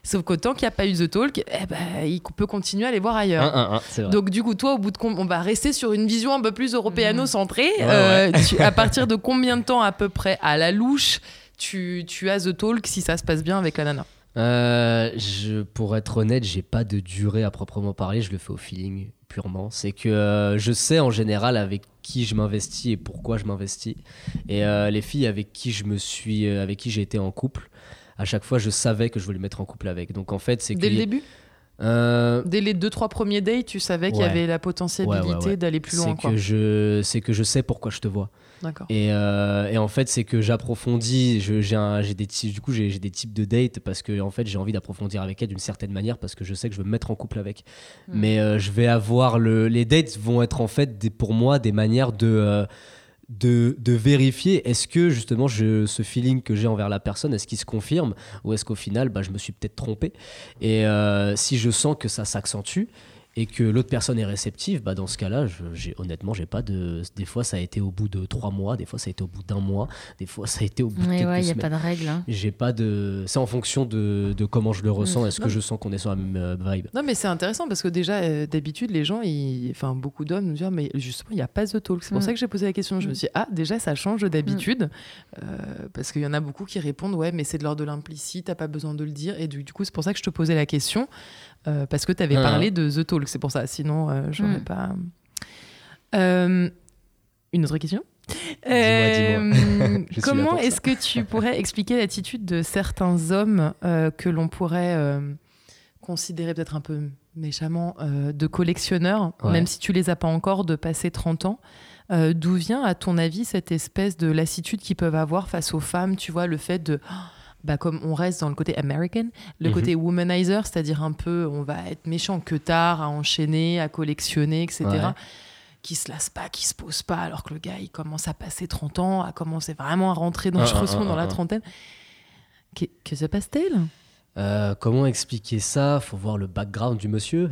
Sauf qu'autant qu'il n'y a pas eu The Talk, eh ben, il peut continuer à aller voir ailleurs. Un, un, un, c'est vrai. Donc du coup, toi, au bout de com- on va rester sur une vision un peu plus européano-centrée. Ouais, Euh, tu- à partir de combien de temps à peu près, à la louche, tu, tu as The Talk si ça se passe bien avec la nana? Euh, je, pour être honnête, j'ai pas de durée à proprement parler, je le fais au feeling purement. C'est que euh, je sais en général avec qui je m'investis et pourquoi je m'investis. Et euh, les filles avec qui je me suis, euh, avec qui j'ai été en couple, à chaque fois je savais que je voulais me mettre en couple avec. Donc en fait, c'est Dès que le début euh, Dès les deux, trois premiers dates, tu savais qu'il y Ouais. avait la potentialité Ouais, ouais, ouais. d'aller plus loin. c'est Quoi. que je, c'est que je sais pourquoi je te vois. D'accord. Et, euh, et en fait, c'est que j'approfondis. Je, j'ai, un, j'ai des ty- du coup, j'ai, j'ai des types de dates parce que en fait, j'ai envie d'approfondir avec elle d'une certaine manière parce que je sais que je veux me mettre en couple avec. Mm. Mais euh, je vais avoir le. Les dates vont être en fait des, pour moi des manières de. Euh, de, de vérifier est-ce que justement je, ce feeling que j'ai envers la personne, est-ce qu'il se confirme ou est-ce qu'au final bah, je me suis peut-être trompé. Et euh, si je sens que ça s'accentue et que l'autre personne est réceptive, bah dans ce cas-là, je, j'ai, honnêtement, j'ai pas de. Des fois, ça a été au bout de trois mois, des fois, ça a été au bout d'un mois, des fois, ça a été au bout de Mais quelques ouais, il n'y a semaines. pas de règle. Hein. J'ai pas de. C'est en fonction de, de comment je le ressens. Mmh. Est-ce que Non. je sens qu'on est sur la même euh, vibe? Non, mais c'est intéressant parce que déjà, euh, d'habitude, les gens, ils... enfin, beaucoup d'hommes nous disent, mais justement, il n'y a pas The Talk. C'est pour Mm. ça que j'ai posé la question. Je me Mm. suis dit, ah, déjà, ça change d'habitude. Euh, parce qu'il y en a beaucoup qui répondent, ouais, mais c'est de l'ordre de l'implicite, t'as pas besoin de le dire. Et du, du coup, c'est pour ça que je te posais la question. Euh, parce que tu avais Ah. parlé de The Talk. C'est pour ça. Sinon, euh, j'aurais Mm. pas. Euh, Une autre question? Dis-moi, dis-moi. Je suis là Comment pour ça. est-ce que tu pourrais expliquer l'attitude de certains hommes euh, que l'on pourrait euh, considérer peut-être un peu méchamment euh, de collectionneurs, Ouais. même si tu les as pas encore, de passer trente ans? Euh, d'où vient, à ton avis, cette espèce de lassitude qu'ils peuvent avoir face aux femmes? Tu vois, le fait de... Bah, comme on reste dans le côté American, le Mhm. côté womanizer, c'est-à-dire un peu, on va être méchant que tard, à enchaîner, à collectionner, et cetera. Ouais. Qui se lasse pas, qui se pose pas, alors que le gars, il commence à passer trente ans, à commencer vraiment à rentrer dangereusement Ah, ah, ah, dans la ah. trentaine. Que, que se passe-t-il? Euh, comment expliquer ça? Faut voir le background du monsieur.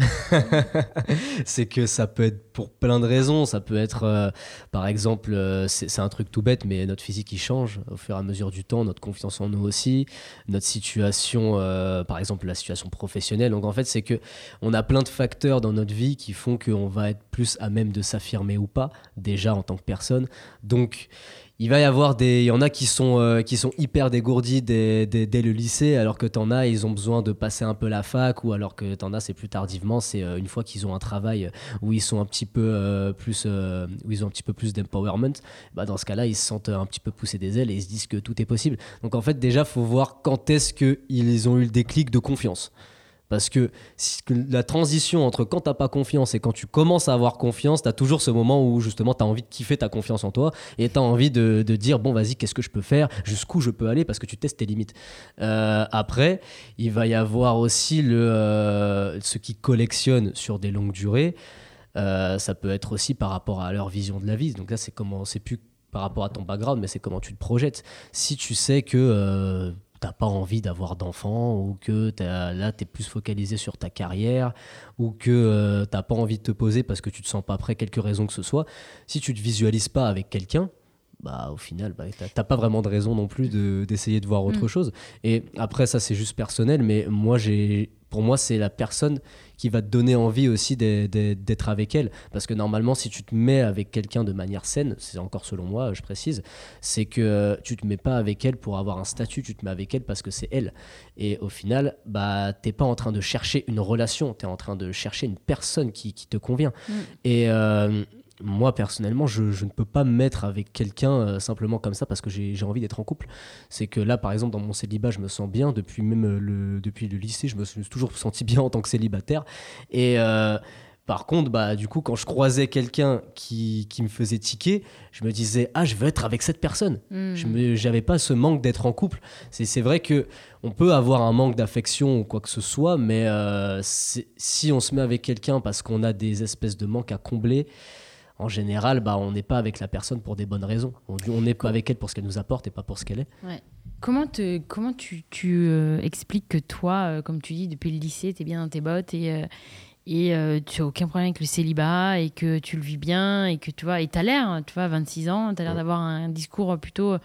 C'est que ça peut être pour plein de raisons. Ça peut être, euh, par exemple, euh, c'est, c'est un truc tout bête, mais notre physique il change au fur et à mesure du temps, notre confiance en nous aussi, notre situation, euh, par exemple la situation professionnelle. Donc en fait, c'est que on a plein de facteurs dans notre vie qui font qu'on va être plus à même de s'affirmer ou pas, déjà en tant que personne. Donc il va y avoir des, il y en a qui sont, euh, qui sont hyper dégourdis dès, dès, dès le lycée, alors que t'en as, ils ont besoin de passer un peu la fac, ou alors que t'en as, c'est plus tardivement, c'est euh, une fois qu'ils ont un travail où ils sont un petit peu euh, plus, euh, où ils ont un petit peu plus d'empowerment. Bah dans ce cas-là, ils se sentent un petit peu pousser des ailes et ils se disent que tout est possible. Donc en fait, déjà, faut voir quand est-ce qu'ils ont eu le déclic de confiance. Parce que si- que la transition entre quand t'as pas confiance et quand tu commences à avoir confiance, t'as toujours ce moment où justement t'as envie de kiffer ta confiance en toi et t'as envie de, de dire bon vas-y, qu'est-ce que je peux faire, jusqu'où je peux aller, parce que tu testes tes limites. Euh, après, il va y avoir aussi le, euh, ceux qui collectionnent sur des longues durées. Euh, ça peut être aussi par rapport à leur vision de la vie. Donc là, c'est comment, c'est plus par rapport à ton background, mais c'est comment tu te projettes. Si tu sais que euh, t'as pas envie d'avoir d'enfants, ou que t'as, là t'es plus focalisé sur ta carrière, ou que euh, t'as pas envie de te poser parce que tu te sens pas prêt, quelque raison que ce soit, si tu te visualises pas avec quelqu'un, bah au final bah, t'as, t'as pas vraiment de raison non plus de, d'essayer de voir autre Mm. chose. Et après ça c'est juste personnel, mais moi j'ai, pour moi c'est la personne qui va te donner envie aussi d'e- d'e- d'être avec elle, parce que normalement si tu te mets avec quelqu'un de manière saine, c'est encore selon moi je précise, c'est que euh, tu te mets pas avec elle pour avoir un statut, tu te mets avec elle parce que c'est elle, et au final bah t'es pas en train de chercher une relation, t'es en train de chercher une personne qui, qui te convient. Mm. Et euh, moi personnellement je, je ne peux pas me mettre avec quelqu'un euh, simplement comme ça parce que j'ai, j'ai envie d'être en couple. C'est que là par exemple dans mon célibat je me sens bien depuis même euh, le, depuis le lycée, je me suis toujours senti bien en tant que célibataire. Et euh, par contre bah du coup quand je croisais quelqu'un qui, qui me faisait tiquer, je me disais ah je veux être avec cette personne. Mm. Je me, j'avais pas ce manque d'être en couple. C'est, c'est vrai que on peut avoir un manque d'affection ou quoi que ce soit, mais euh, c'est- si on se met avec quelqu'un parce qu'on a des espèces de manques à combler, en général, bah, on n'est pas avec la personne pour des bonnes raisons. On, on est pas avec elle pour ce qu'elle nous apporte et pas pour ce qu'elle est. Ouais. Comment, te, comment tu, tu euh, expliques que toi, euh, comme tu dis, depuis le lycée, tu es bien dans tes bottes et, euh, et euh, tu n'as aucun problème avec le célibat et que tu le vis bien et que tu vois, et tu as l'air, tu vois, vingt-six ans, tu as l'air Ouais. d'avoir un discours plutôt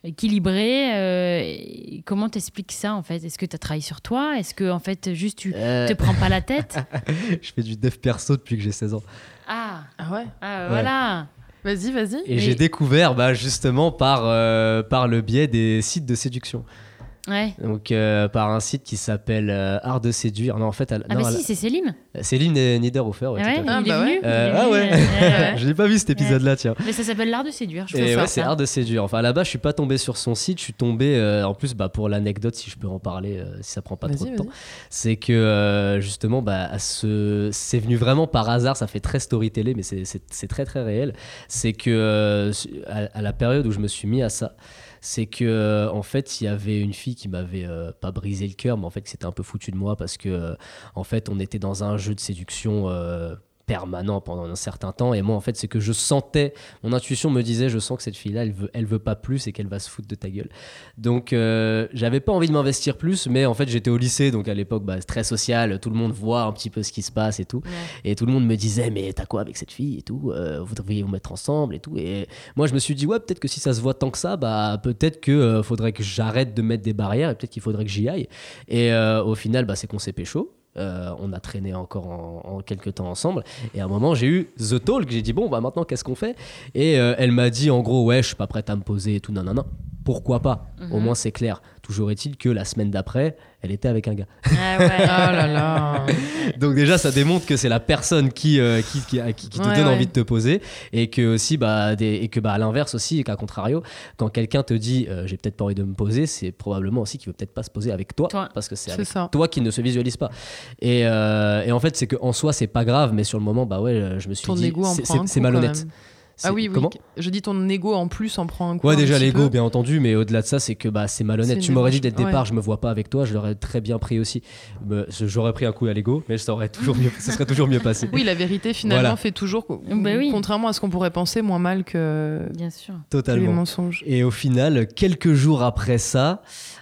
équilibré. Euh, et comment t'expliques ça en fait? Est-ce que tu as travaillé sur toi? Est-ce que en fait juste tu Euh. te prends pas la tête? Je fais du dev perso depuis que j'ai seize ans. Ah, Ah ouais. ah voilà. Vas-y, vas-y. Et Mais- j'ai découvert bah, justement par, euh, par le biais des sites de séduction. Ouais. Donc euh, par un site qui s'appelle euh, Art de séduire. Non, en fait, elle- Ah non, bah elle- si, c'est Céline. Céline Niederhofer. Ouais, Ah ouais, tout à fait. Ah il bah est ouais. venu. Euh, il est ah venu, ouais. ouais. Je l'ai pas vu cet épisode-là, tiens. Mais ça s'appelle l'art de séduire. Je Et trouve ouais, ça. c'est Art de séduire. Enfin, là-bas, je suis pas tombé sur son site. Je suis tombé, euh, en plus, bah, pour l'anecdote, si je peux en parler, euh, si ça prend pas Vas-y, trop de vas-y. temps, c'est que euh, justement, bah, à ce... c'est venu vraiment par hasard. Ça fait très storytelling, mais c'est, c'est, c'est très très réel. C'est que euh, à, à la période où je me suis mis à ça, c'est que euh, en fait, il y avait une fille qui m'avait euh, pas brisé le cœur, mais en fait, qui s'était un peu foutu de moi parce que euh, en fait, on était dans un jeu de séduction. Euh, permanent pendant un certain temps, et moi en fait c'est que je sentais, mon intuition me disait je sens que cette fille là elle veut, elle veut pas plus et qu'elle va se foutre de ta gueule, donc euh, j'avais pas envie de m'investir plus, mais en fait j'étais au lycée, donc à l'époque bah, très social, tout le monde voit un petit peu ce qui se passe et tout, Ouais. et tout le monde me disait mais t'as quoi avec cette fille et tout, euh, vous devriez vous mettre ensemble et tout, et moi je me suis dit ouais peut-être que si ça se voit tant que ça, bah peut-être que euh, faudrait que j'arrête de mettre des barrières et peut-être qu'il faudrait que j'y aille, et euh, au final bah, c'est qu'on s'est pécho. Euh, on a traîné encore en, en quelques temps ensemble, et à un moment j'ai eu The Talk, j'ai dit bon bah maintenant qu'est-ce qu'on fait, et euh, elle m'a dit en gros ouais je suis pas prête à me poser et tout, non non non, pourquoi pas, Mhm. au moins c'est clair. Toujours est-il que la semaine d'après elle était avec un gars. Ah ouais. Oh là là. Donc déjà ça démontre que c'est la personne qui, euh, qui, qui, qui- qui te Ouais, donne ouais. envie de te poser, et que aussi bah, des, et que bah à l'inverse aussi, et qu'à contrario quand quelqu'un te dit euh, j'ai peut-être pas envie de me poser, c'est probablement aussi qu'il veut peut-être pas se poser avec toi, Toi. parce que c'est C'est avec ça. toi qui ne se visualise pas, et, euh, et en fait c'est que en soi c'est pas grave, mais sur le moment bah ouais je me suis Ton dit ego en c'est, prend c'est- un c'est coup, quand malhonnête. même. C'est- Ah oui, oui. comment Je dis ton ego en plus en prend un coup. Ouais, un déjà petit l'ego, peu. bien entendu, mais au-delà de ça, c'est que bah, c'est malhonnête. C'est Tu une m'aurais dit démarche- dès le départ, ouais. je me vois pas avec toi, je l'aurais très bien pris aussi. Me- J'aurais pris un coup à l'ego, mais ça aurait toujours mieux, ça serait toujours mieux passé. Oui, la vérité finalement Voilà. fait toujours, Bah oui. contrairement à ce qu'on pourrait penser, moins mal que, Bien sûr. que les Totalement. mensonges. Et au final, quelques jours après ça,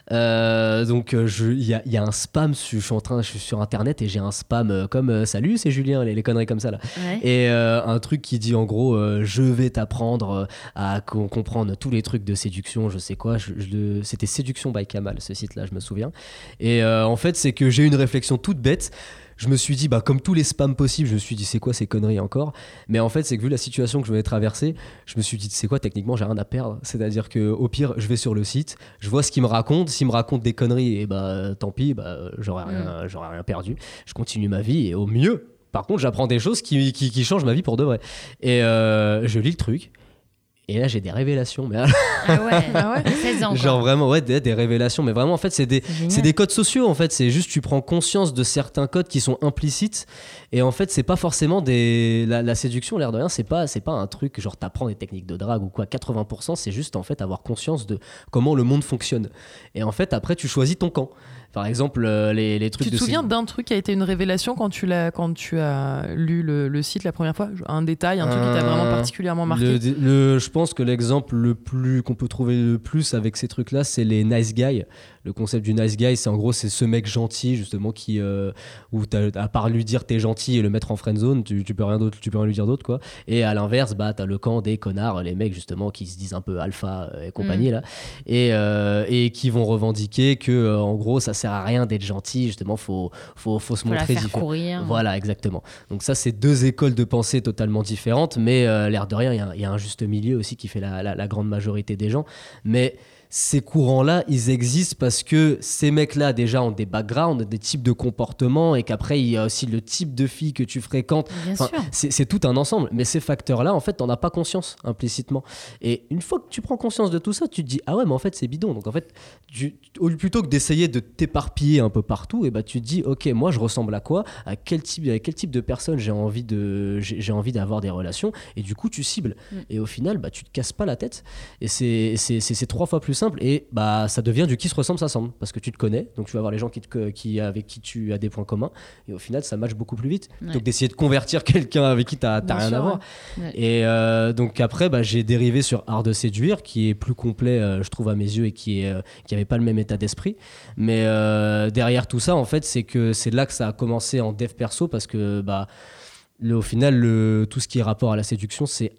euh, donc euh, je- il y, a- il y a un spam, je suis, en train, je suis sur internet et j'ai un spam euh, comme euh, salut, c'est Julien, les, les conneries comme ça là. Ouais. Et euh, un truc qui dit en gros euh, je vais t'apprendre euh, à co- comprendre tous les trucs de séduction, je sais quoi, je, je le- c'était Séduction by Kamal, ce site là, je me souviens. Et euh, en fait c'est que j'ai eu une réflexion toute bête. Je me suis dit, bah, comme tous les spams possibles, je me suis dit, c'est quoi ces conneries encore? Mais en fait, c'est que vu la situation que je venais de traverser, je me suis dit, c'est quoi, techniquement, j'ai rien à perdre. C'est-à-dire qu'au pire, je vais sur le site, je vois ce qu'il me raconte. S'il me raconte des conneries, et bah, tant pis, bah, j'aurais rien, j'aurais rien perdu. Je continue ma vie, et au mieux, par contre, j'apprends des choses qui, qui, qui changent ma vie pour de vrai. Et euh, je lis le truc. Et là, j'ai des révélations. Mais Ah ouais. Ah ouais. seize ans. quoi. genre vraiment, ouais, des, des révélations. Mais vraiment, en fait, c'est des, C'est génial. c'est des codes sociaux. En fait, c'est juste tu prends conscience de certains codes qui sont implicites. Et en fait, c'est pas forcément des. La, la séduction, l'air de rien, c'est pas, c'est pas un truc genre t'apprends des techniques de drague ou quoi. quatre-vingts pour cent, c'est juste en fait avoir conscience de comment le monde fonctionne. Et en fait, après, tu choisis ton camp. Par exemple, euh, les, les trucs Tu te de souviens d'un truc qui a été une révélation quand tu, l'as, quand tu as lu le, le site la première fois? Un détail, un truc qui t'a vraiment Euh, particulièrement marqué? Le, le- je pense que l'exemple le plus qu'on peut trouver le plus avec ces trucs-là, c'est les nice guys. Le concept du nice guy, c'est en gros c'est ce mec gentil justement qui euh, où t'as, à part lui dire t'es gentil et le mettre en friend zone, tu, tu peux rien d'autre, tu peux rien lui dire d'autre quoi. Et à l'inverse, bah t'as le camp des connards, les mecs justement qui se disent un peu alpha et compagnie Mm. là, et euh, et qui vont revendiquer que euh, en gros ça sert à rien d'être gentil, justement faut faut faut se Faut la montrer faire différent. courir. Voilà, exactement. Donc ça, c'est deux écoles de pensée totalement différentes, mais euh, l'air de rien, il y a- il y, a un juste milieu aussi qui fait la, la- la grande majorité des gens. Mais ces courants-là, ils existent parce que ces mecs-là, déjà, ont des backgrounds, des types de comportements, et qu'après, il y a aussi le type de filles que tu fréquentes. Bien Enfin, sûr. c'est, c'est tout un ensemble. Mais ces facteurs-là, en fait, t'en as pas conscience implicitement. Et une fois que tu prends conscience de tout ça, tu te dis, ah ouais, mais en fait, c'est bidon. Donc en fait, tu- au- plutôt que d'essayer de t'éparpiller un peu partout, et bah, tu te dis, ok, moi, je ressemble à quoi? À quel type, à quel type de personne j'ai envie, de, j'ai, j'ai envie d'avoir des relations? Et du coup, tu cibles. Mm. Et au final, bah, tu te casses pas la tête. Et c'est, c'est, c'est, c'est trois fois plus simple. Et bah, ça devient du qui se ressemble, ça semble. Parce que tu te connais. Donc tu vas avoir les gens qui te, qui, avec qui tu as des points communs. Et au final, ça match beaucoup plus vite. Ouais. Donc d'essayer de convertir quelqu'un avec qui t'as, t'as Bien rien sûr, à voir. ouais. Ouais. Et euh, donc après, bah, j'ai dérivé sur Art de séduire, qui est plus complet, euh, je trouve, à mes yeux, et qui est, euh, qui avait pas le même état d'esprit. Mais euh, derrière tout ça, en fait, c'est que c'est là que ça a commencé en dev perso, parce que bah, le, au final, le, tout ce qui est rapport à la séduction, c'est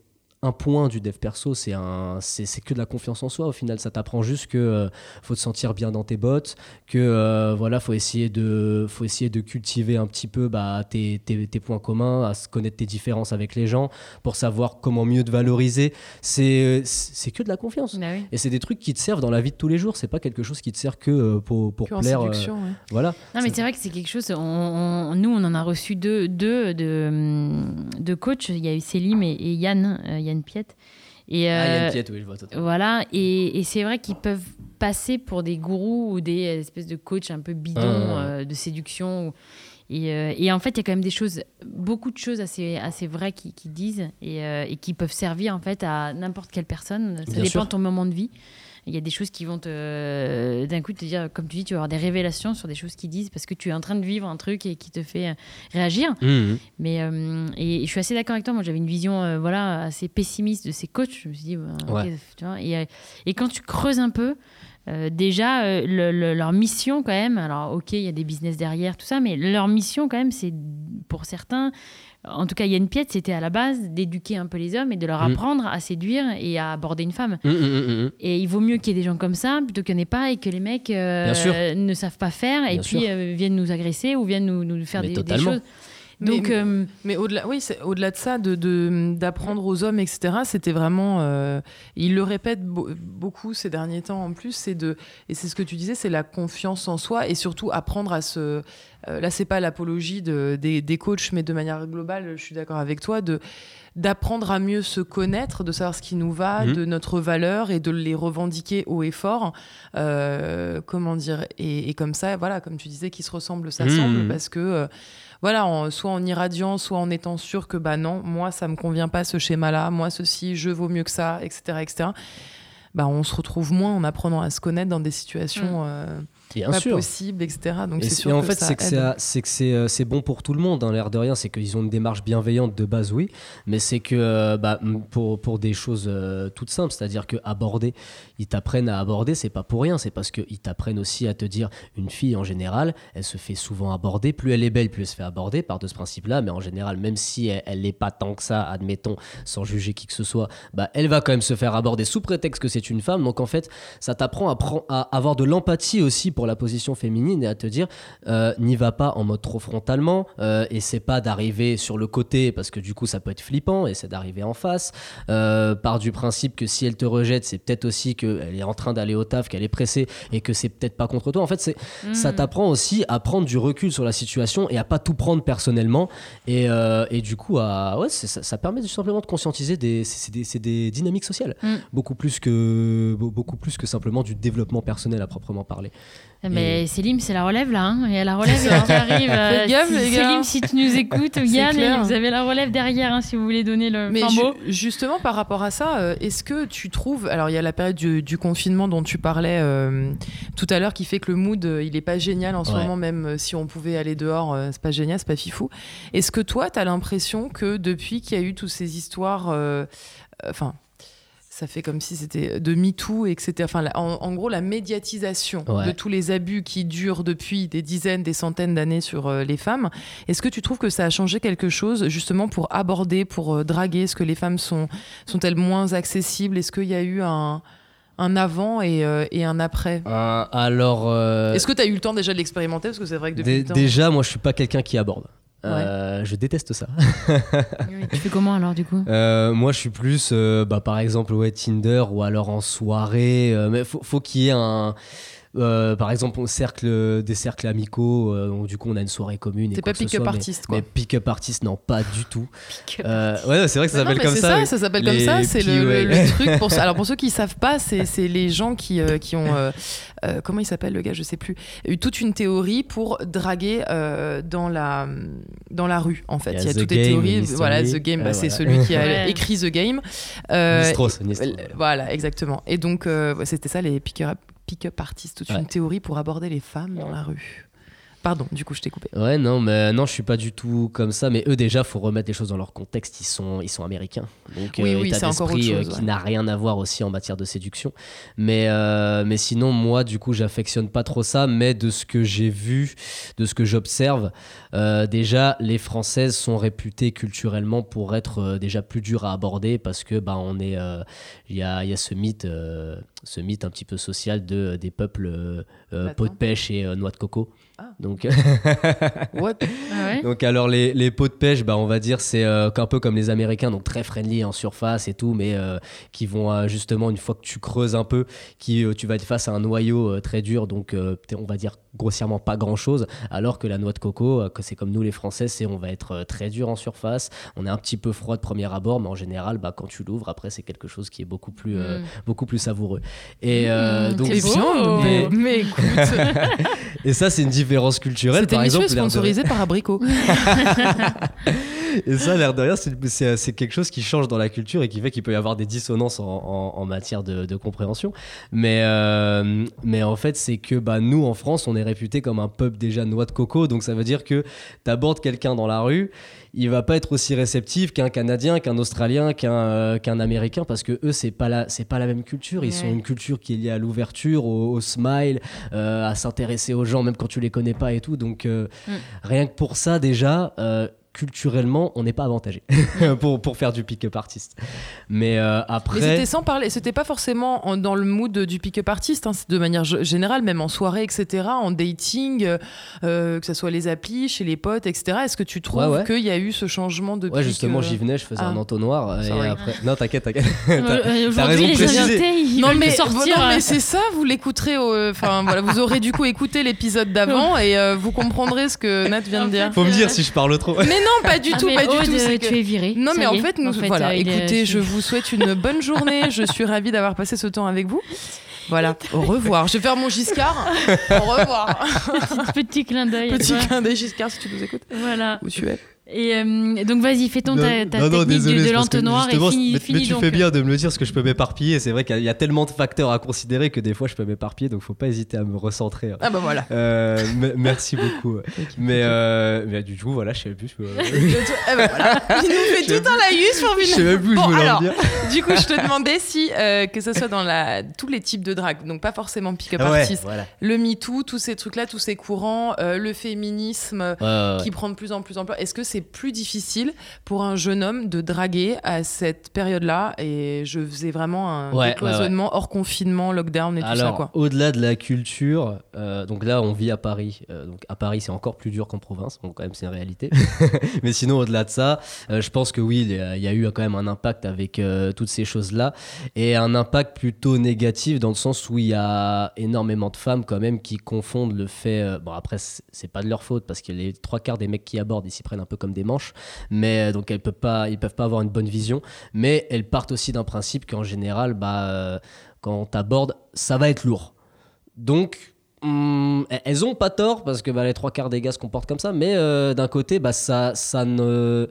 un point du dev perso, c'est, un, c'est, c'est que de la confiance en soi. Au final, ça t'apprend juste que euh, faut te sentir bien dans tes bottes, que euh, voilà, faut essayer de, faut essayer de cultiver un petit peu bah, tes, tes, tes points communs, à se connaître tes différences avec les gens, pour savoir comment mieux te valoriser. C'est, c'est que de la confiance. Bah oui. Et c'est des trucs qui te servent dans la vie de tous les jours. C'est pas quelque chose qui te sert que euh, pour, pour Que en plaire. séduction, ouais. Voilà. Non, mais c'est vrai que c'est quelque chose. On, on- nous, on en a reçu deux, deux de, de coachs. Il y a eu Célim et, et Yann, euh, Yann Piette. Et, Ah, il y a euh, une piète, oui, je vois totalement. Voilà, et, et c'est vrai qu'ils peuvent passer pour des gourous ou des espèces de coachs un peu bidons Ah. euh, de séduction. ou- Et, euh, et en fait, il y a quand même des choses, beaucoup de choses assez, assez vraies qui, qui disent et, euh, et qui peuvent servir en fait à n'importe quelle personne. Ça Bien dépend sûr. de ton moment de vie. Il y a des choses qui vont te, euh, d'un coup te dire, comme tu dis, tu vas avoir des révélations sur des choses qu'ils disent parce que tu es en train de vivre un truc et qui te fait euh, réagir. Mmh. Mais euh, et, et je suis assez d'accord avec toi. Moi, j'avais une vision euh, voilà assez pessimiste de ces coachs. Je me suis dit, bah, ok, Ouais. tu vois, et, euh, et quand tu creuses un peu, euh, déjà euh, le- le- leur mission quand même. Alors, ok, il y a des business derrière, tout ça, mais leur mission quand même, c'est pour certains. En tout cas, Yann Piette, c'était à la base d'éduquer un peu les hommes et de leur Mm. apprendre à séduire et à aborder une femme. Mmh, mmh, mmh, mmh. Et il vaut mieux qu'il y ait des gens comme ça plutôt qu'il n'y en ait pas et que les mecs euh, Bien sûr. ne savent pas faire et Bien puis sûr. euh, viennent nous agresser ou viennent nous, nous faire Mais des, des totalement. choses. Mais- Donc, euh, Mais au-delà, oui, c'est, au-delà de ça, de, de- d'apprendre aux hommes, et cetera, c'était vraiment. Euh, il le répète beau- beaucoup ces derniers temps en plus, c'est de, et c'est ce que tu disais, c'est la confiance en soi et surtout apprendre à se. Euh, là, c'est pas l'apologie de, des, des coachs, mais de manière globale, je suis d'accord avec toi, de, d'apprendre à mieux se connaître, de savoir ce qui nous va, Mhm. de notre valeur et de les revendiquer haut et fort. Euh, comment dire et, et comme ça, voilà, comme tu disais, qui se ressemblent, s'assemblent, Mhm. parce que. Euh, voilà, en- soit en irradiant, soit en étant sûr que bah non, moi ça me convient pas ce schéma-là, moi ceci, je vaux mieux que ça, et cetera, et cetera. Bah on se retrouve moins en apprenant à se connaître dans des situations euh, Bien pas sûr. possibles, et cetera. Donc Et, c'est c'est- sûr et en que fait, ça c'est que aide. c'est, euh, c'est, que c'est, euh, c'est bon pour tout le monde, hein, l'air de rien. C'est qu'ils ont une démarche bienveillante de base, oui. Mais c'est que euh, bah, m- pour, pour des choses euh, toutes simples, c'est-à-dire qu'aborder, ils t'apprennent à aborder, c'est pas pour rien. C'est parce qu'ils t'apprennent aussi à te dire, une fille en général, elle se fait souvent aborder. Plus elle est belle, plus elle se fait aborder par de ce principe-là. Mais en général, même si elle, elle n'est pas tant que ça, admettons, sans juger qui que ce soit, bah, elle va quand même se faire aborder sous prétexte que c'est une femme. Donc en fait, ça t'apprend à, prendre- à avoir de l'empathie aussi pour la position féminine et à te dire euh, n'y va pas en mode trop frontalement, euh, et c'est pas d'arriver sur le côté parce que du coup ça peut être flippant, et c'est d'arriver en face, euh, part du principe que si elle te rejette, c'est peut-être aussi qu'elle est en train d'aller au taf, qu'elle est pressée et que c'est peut-être pas contre toi. En fait, c'est, mm. ça t'apprend aussi à prendre du recul sur la situation et à pas tout prendre personnellement, et, euh, et du coup à, ouais, c'est- ça, ça permet tout simplement de conscientiser des, c'est, c'est des, c'est des dynamiques sociales, Mm. beaucoup plus que be- beaucoup plus que simplement du développement personnel à proprement parler. Mais Célim, c'est la relève là. Hein. Il y a la relève là, qui arrive. euh, Faites gaffe, si- les gars. Célim, si tu nous écoutes, ou Yann, clair. vous avez la relève derrière hein, si vous voulez donner le Mais flambeau. ju- justement, par rapport à ça, euh, est-ce que tu trouves... Alors, il y a la période du, du confinement dont tu parlais euh, tout à l'heure qui fait que le mood, euh, il est pas génial en ce Ouais. moment, même euh, si on pouvait aller dehors, euh, c'est pas génial, c'est pas fifou. Est-ce que toi, tu as l'impression que depuis qu'il y a eu toutes ces histoires... euh, Enfin... ça fait comme si c'était de MeToo, et cetera. Enfin, la- en, en gros, la médiatisation Ouais. de tous les abus qui durent depuis des dizaines, des centaines d'années sur euh, les femmes. Est-ce que tu trouves que ça a changé quelque chose, justement, pour aborder, pour euh, draguer? Est-ce que les femmes sont, sont-elles moins accessibles? Est-ce qu'il y a eu un, un avant et, euh, et un après? Euh, alors, euh, Est-ce que tu as eu le temps déjà de l'expérimenter? Parce que c'est vrai que depuis dé- le temps... déjà, moi, je suis pas quelqu'un qui aborde. Euh, Je déteste ça. Oui, tu fais comment alors du coup Euh, moi, je suis plus, euh, bah, par exemple, ouais, Tinder ou alors en soirée. euh, mais faut, faut qu'il y ait un. euh, par exemple, on cercle, des cercles amicaux, euh, donc du coup on a une soirée commune. et T'es quoi pas que ce pick-up soit, mais- artiste, quoi. Mais pick-up artist, non, pas du tout. Euh, ouais, ouais, c'est vrai que ça Mais non, s'appelle mais comme c'est ça. ça, oui. ça s'appelle Les comme ça. C'est le, P W A. le- le truc. Pour ça. Alors pour ceux qui savent pas, c'est, c'est les gens qui, euh, qui ont euh, euh, comment il s'appelle le gars, je sais plus, eu toute une théorie pour draguer euh, dans la dans la rue. En fait, Il y a il y a The toutes des Game, théories. Mister Voilà, Lee. The Game, Euh, bah, c'est voilà. celui qui a Ouais. écrit The Game. Euh, Nistros, Nistros. euh, Voilà, exactement. Et donc euh, ouais, c'était ça les pick-up pick-up artistes, toute Ouais. une théorie pour aborder les femmes dans la rue. Pardon, du coup, je t'ai coupé. Ouais, non, mais non, je suis pas du tout comme ça. Mais eux, déjà, faut remettre les choses dans leur contexte. Ils sont, ils sont américains. Donc, oui, euh, oui, état c'est encore d'esprit autre chose, euh, qui ouais. n'a rien à voir aussi en matière de séduction. Mais, euh, mais sinon, moi, du coup, j'affectionne pas trop ça. Mais de ce que j'ai vu, de ce que j'observe, euh, déjà, les Françaises sont réputées culturellement pour être euh, déjà plus dures à aborder parce que, bah, on est, euh, il y a, il y a ce mythe, euh, ce mythe un petit peu social de des peuples euh, euh, peau de pêche et euh, noix de coco. Ah. Donc, What? Ah ouais. donc alors les, les pots de pêche, bah, on va dire c'est euh, un peu comme les Américains, donc très friendly en surface et tout, mais euh, qui vont euh, justement une fois que tu creuses un peu, qui euh, tu vas être face à un noyau euh, très dur, donc euh, on va dire grossièrement pas grand chose, alors que la noix de coco, euh, que c'est comme nous les Français, c'est on va être euh, très dur en surface, on est un petit peu froid de premier abord, mais en général, bah, quand tu l'ouvres, après c'est quelque chose qui est beaucoup plus, euh, Mm. beaucoup plus savoureux. Et euh, Mm, donc c'est C'est beau. bien, mais, Et- mais écoute, et ça c'est une différence culturelle, cette par émission exemple. est l'air de- sponsorisée par Abricot. Et ça, l'air de rien, c'est, c'est, c'est quelque chose qui change dans la culture et qui fait qu'il peut y avoir des dissonances en, en, en matière de, de compréhension. Mais, euh, mais en fait, c'est que bah, nous, en France, on est réputé comme un peuple déjà noix de coco. Donc ça veut dire que tu abordes quelqu'un dans la rue, il va pas être aussi réceptif qu'un Canadien, qu'un Australien, qu'un, euh, qu'un Américain, parce que eux, c'est pas la, c'est pas la même culture. Ils Ouais. ont une culture qui est liée à l'ouverture, au, au smile, euh, à s'intéresser aux gens, même quand tu les connais pas et tout. Donc euh, Mm. rien que pour ça, déjà... Euh, culturellement, on n'est pas avantagé pour, pour faire du pick-up artist. Mais euh, après... Mais c'était sans parler, c'était pas forcément en- dans le mood du pick-up artist, hein, c'est de manière g- générale, même en soirée, et cetera, en dating, euh, euh, que ce soit les applis, chez les potes, et cetera. Est-ce que tu trouves Ouais, ouais. qu'il y a eu ce changement depuis Ouais, justement, que... j'y venais, je faisais Ah. un entonnoir. Et Sorry. après... Non, t'inquiète, t'inquiète. Euh, T'as raison Aujourd'hui, de les préciser. invités, ils Non veulent mais, te sortir. non, euh, mais c'est ça, vous l'écouterez, au- enfin voilà, vous aurez du coup écouté l'épisode d'avant et euh, vous comprendrez ce que Nat vient de dire. Faut me dire si je parle trop. Mais non, pas du Ah, tout, mais pas du Aude, tout. c'est que- tu es viré. Non Ça mais y en est. fait, nous, En fait, voilà, euh, il est- écoutez, tu- je vous souhaite une bonne journée, je suis ravie d'avoir passé ce temps avec vous. Voilà, au revoir. Je vais faire mon Giscard. Au revoir. Petit, petit clin d'œil. à Petit toi. clin d'œil Giscard si tu nous écoutes. Voilà. Où tu es. Et euh, donc vas-y, fais ton ta, ta non, non, technique désolé, de, de c'est parce que l'entonnoir et justement, finis, mais, finis mais tu donc. fais bien de me le dire parce que je peux m'éparpiller. C'est vrai qu'il y a- il y a tellement de facteurs à considérer que des fois je peux m'éparpiller, donc faut pas hésiter à me recentrer. Ah bah voilà. Euh, m- merci beaucoup. Mais, euh, mais du coup, voilà, je savais plus. Je, Eh ben voilà. Il nous fait Je sais tout un laïus pour je venir. sais même plus où Bon, je voulais en alors, venir. du coup, je te demandais si, euh, que ce soit dans la, tous les types de drague, donc pas forcément pick-up Ah ouais, artist, voilà. le MeToo, tous ces trucs-là, tous ces courants, euh, le féminisme Ouais, ouais, qui ouais. prend de plus en plus d'ampleur. Est-ce que c'est plus difficile pour un jeune homme de draguer à cette période-là? Et je faisais vraiment un Ouais, décloisonnement hors confinement, lockdown et tout Alors, ça, quoi. au-delà de la culture, euh, donc là, on vit à Paris. Euh, donc à Paris, c'est encore plus dur qu'en province. Donc quand même, c'est une réalité. Mais sinon, au-delà de ça, euh, je pense que oui, il y, a, il y a eu quand même un impact avec euh, toutes ces choses-là, et un impact plutôt négatif dans le sens où il y a énormément de femmes quand même qui confondent le fait. Euh, bon, après, c'est c'est pas de leur faute parce que les trois quarts des mecs qui abordent, ils s'y prennent un peu comme des manches. Mais euh, donc elles peuvent pas, ils peuvent pas avoir une bonne vision. Mais elles partent aussi d'un principe qu'en général, bah euh, quand on t'aborde, ça va être lourd. Donc, hum, elles ont pas tort parce que bah, les trois quarts des gars se comportent comme ça, mais euh, d'un côté, bah, ça, ça ne.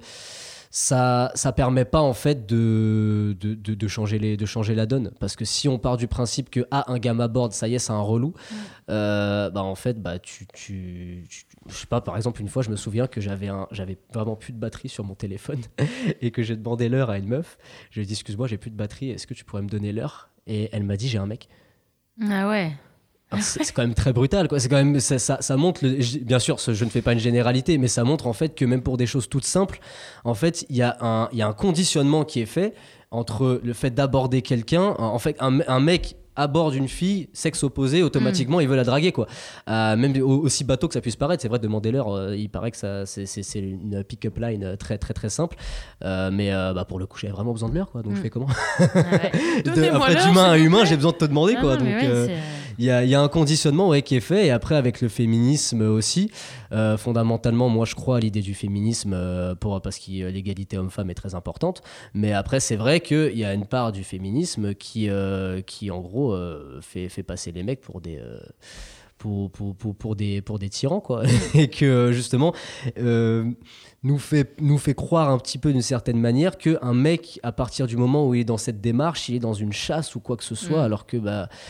Ça, ça permet pas en fait de, de, de, de changer les, de changer la donne, parce que si on part du principe que ah, un gars m'aborde, ça y est, c'est un relou, Mm. euh, bah en fait bah tu, tu, tu- je sais pas, par exemple une fois je me souviens que j'avais un, j'avais vraiment plus de batterie sur mon téléphone et que j'ai demandé l'heure à une meuf. Je lui ai dit excuse-moi, j'ai plus de batterie, est-ce que tu pourrais me donner l'heure? Et elle m'a dit j'ai un mec. Ah ouais. Alors, c'est c'est quand même très brutal, quoi. C'est quand même, ça, ça, ça montre, le- je- bien sûr, ce- je ne fais pas une généralité, mais ça montre en fait que même pour des choses toutes simples, en fait, il y a un, il y a un conditionnement qui est fait entre le fait d'aborder quelqu'un. En fait, un, un mec aborde une fille, sexe opposé, automatiquement, il veut la draguer, quoi. Euh, même au- aussi bateau que ça puisse paraître, c'est vrai, demander l'heure, euh, il paraît que ça, c'est, c'est, c'est une pick-up line euh, très, très, très simple. Euh, mais euh, bah, pour le coup, j'avais vraiment besoin de l'heure, quoi. Donc Mm. je fais comment? Ah ouais. De- Donnez-moi Après, l'heure, d'humain à s'il vous humain, plaît. j'ai besoin de te demander, Non, quoi. non, mais Donc. ouais, euh, c'est, euh, Il y, a, il y a un conditionnement ouais, qui est fait, et après avec le féminisme aussi, euh, fondamentalement moi je crois à l'idée du féminisme euh, pour, parce que l'égalité homme-femme est très importante, mais après c'est vrai qu'il y a une part du féminisme qui, euh, qui en gros euh, fait, fait passer les mecs pour des... euh, Pour, pour, pour, pour, des, pour des tyrans, quoi. Et que justement euh, nous, fait, nous fait croire un petit peu d'une certaine manière qu'un mec, à partir du moment où il est dans cette démarche, il est dans une chasse ou quoi que ce soit, Mm. alors que bah,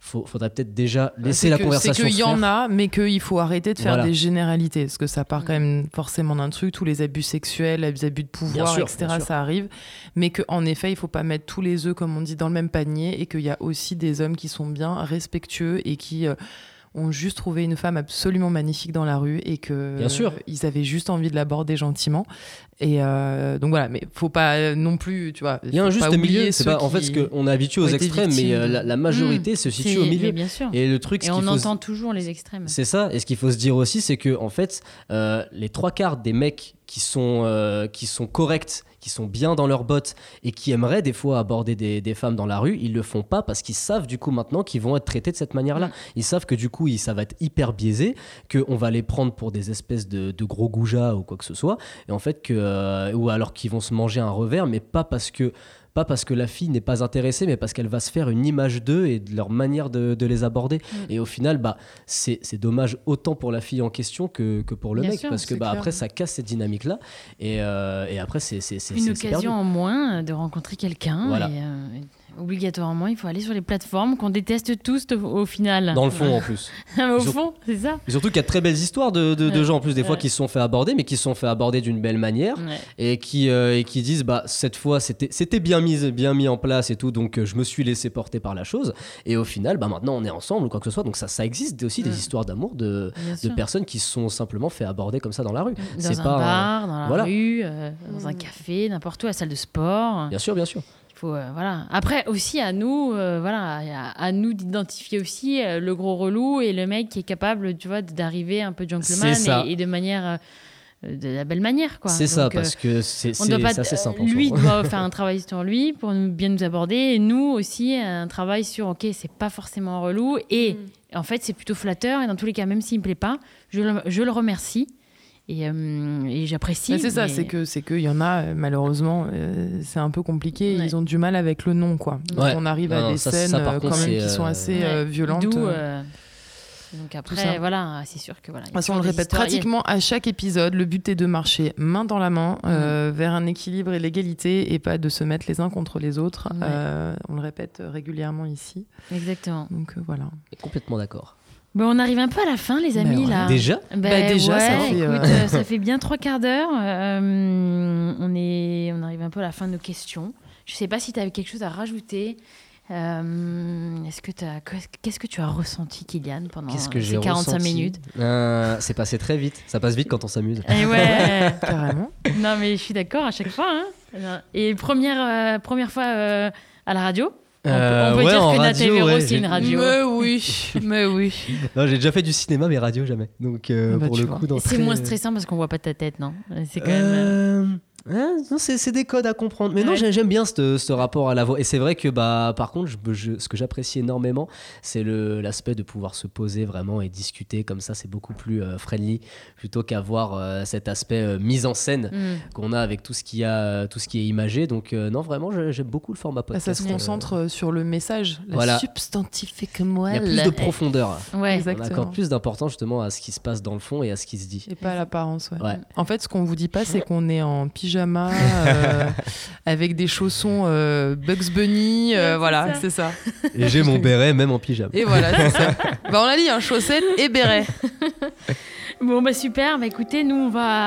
faut, faudrait peut-être déjà laisser c'est la que, conversation c'est qu'il se y en faire. a, mais qu'il faut arrêter de faire Voilà. des généralités, parce que ça part quand même forcément d'un truc, tous les abus sexuels, les abus de pouvoir, Bien sûr, et cetera, bien sûr. ça arrive, mais qu'en effet, il faut pas mettre tous les œufs, comme on dit, dans le même panier, et qu'il y a aussi des hommes qui sont bien respectueux et qui... Euh, ont juste trouvé une femme absolument magnifique dans la rue et que Bien sûr. euh, ils avaient juste envie de l'aborder gentiment. Et euh, donc voilà, mais faut pas euh, non plus, tu vois. Il y a un faut juste pas oublier milieu. C'est ceux pas, en fait, qui ce qu'on est habitué aux ont été extrêmes, mais euh, victimes. la, la majorité Mmh. se situe C'est- au mais milieu. bien sûr. Et le truc, ce Et qu'il on faut se- entend toujours les extrêmes. C'est ça, et ce qu'il faut se dire aussi, c'est que en fait, euh, les trois quarts des mecs qui sont, euh, qui sont corrects, qui sont bien dans leurs bottes et qui aimeraient des fois aborder des, des femmes dans la rue, ils le font pas parce qu'ils savent du coup maintenant qu'ils vont être traités de cette manière-là. Mm. Ils savent que du coup, ils, ça va être hyper biaisé, qu'on va les prendre pour des espèces de, de gros goujats ou quoi que ce soit, et en fait que, euh, ou alors qu'ils vont se manger un revers, mais pas parce que pas parce que la fille n'est pas intéressée, mais parce qu'elle va se faire une image d'eux et de leur manière de, de les aborder. Mm. Et au final, bah, c'est, c'est dommage autant pour la fille en question que, que pour le Bien mec, sûr, parce que c'est bah, clair. après, ça casse cette dynamique-là. Et, euh, et après, c'est, c'est, c'est, Une c'est, c'est perdu. occasion en moins de rencontrer quelqu'un. Voilà. Et, euh, obligatoirement, il faut aller sur les plateformes qu'on déteste tous au, au final. Dans le fond, en plus. au Sur- fond, c'est ça. Et surtout qu'il y a de très belles histoires de, de, de Ouais. gens, en plus, des fois, Ouais. qui se sont fait aborder, mais qui se sont fait aborder d'une belle manière. Ouais. Et qui, euh, et qui disent bah cette fois c'était, c'était bien mis, bien mis en place et tout, donc euh, je me suis laissé porter par la chose, et au final bah maintenant on est ensemble ou quoi que ce soit, donc ça, ça existe aussi des Mm. histoires d'amour de, Bien de sûr. personnes qui se sont simplement fait aborder comme ça dans la rue. Dans C'est un pas un- bar, dans la voilà. rue, euh, dans un Mm. café, n'importe où, à la salle de sport. Bien sûr, bien sûr. Il faut, euh, voilà. Après aussi à nous, euh, voilà, à, à nous d'identifier aussi euh, le gros relou et le mec qui est capable, tu vois, d'arriver un peu gentleman C'est ça. et, et de manière, euh, de la belle manière, quoi. C'est ça, Donc, euh, parce que c'est, on c'est, doit pas, c'est assez simple. en lui soi. doit faire un travail sur lui pour nous- bien nous aborder, et nous aussi un travail sur ok, c'est pas forcément relou et Mm. en fait c'est plutôt flatteur, et dans tous les cas même s'il me plaît pas, je le, je le remercie et, euh, et j'apprécie. Mais c'est ça, mais- c'est que c'est qu'il y en a euh, malheureusement, euh, c'est un peu compliqué. Ouais. Ils ont du mal avec le nom, quoi. Donc Ouais. on arrive Non, à non, des ça, scènes ça, par euh, quand contre, même c'est, qui sont euh, assez Ouais. euh, violentes. D'où, euh. euh, donc après, ça. voilà, c'est sûr que voilà. De toute façon, on le répète pratiquement pratiquement à chaque épisode. Le but est de marcher main dans la main euh, Mm. vers un équilibre et l'égalité, et pas de se mettre les uns contre les autres. Ouais. Euh, on le répète régulièrement ici. Exactement. Donc euh, voilà. Complètement d'accord. Bon, on arrive un peu à la fin, les amis, ouais. là. Déjà Ben Bah, déjà, ouais, ça fait, euh, écoute, euh, ça fait bien trois quarts d'heure. Euh, on, est, on arrive un peu à la fin de nos questions. Je sais pas si tu avais quelque chose à rajouter. Euh, est-ce que t'as, qu'est-ce que tu as ressenti, Kylian, pendant Qu'est-ce que ces j'ai quarante-cinq ressenti minutes Euh, C'est passé très vite. Ça passe vite quand on s'amuse. Et ouais. Carrément. Non, mais je suis d'accord à chaque fois. Hein. Et première, euh, première fois euh, à la radio. On peut, Euh, on peut ouais, dire en que radio, Nathévéro, ouais, c'est j'ai- une radio. Mais oui, mais oui. Non, j'ai déjà fait du cinéma, mais radio jamais. Donc euh, Bah, pour tu le vois. coup, dans C'est très- moins stressant parce qu'on voit pas ta tête, non? C'est quand même. euh, Euh, hein, non, c'est, c'est des codes à comprendre. Mais non, Ouais. j'ai- j'aime bien ce, ce rapport à la voix. Et c'est vrai que, bah, par contre, je, je- ce que j'apprécie énormément, c'est le, l'aspect de pouvoir se poser vraiment et discuter comme ça. C'est beaucoup plus euh, friendly plutôt qu'avoir euh, cet aspect euh, mise en scène hmm. qu'on a avec tout ce, qui a, tout ce qui est imagé. Donc, euh, non, vraiment, je- j'aime beaucoup le format Bah, podcast. ça se Euh, concentre euh, sur le message, la Voilà. substantifique Il y a moelle. plus de profondeur. Ouais. Exact. On Exactement. accorde plus d'importance justement à ce qui se passe dans le fond et à ce qui se dit. Et pas à l'apparence, ouais. Ouais. En fait, ce qu'on vous dit pas, c'est qu'on est en pyjama, euh, avec des chaussons euh, Bugs Bunny, euh, Ouais, voilà, c'est c'est ça. Et j'ai mon béret même en pyjama. Et voilà, c'est ça. Bah, on a dit, hein, chaussettes et béret. Bon bah super, bah écoutez, nous on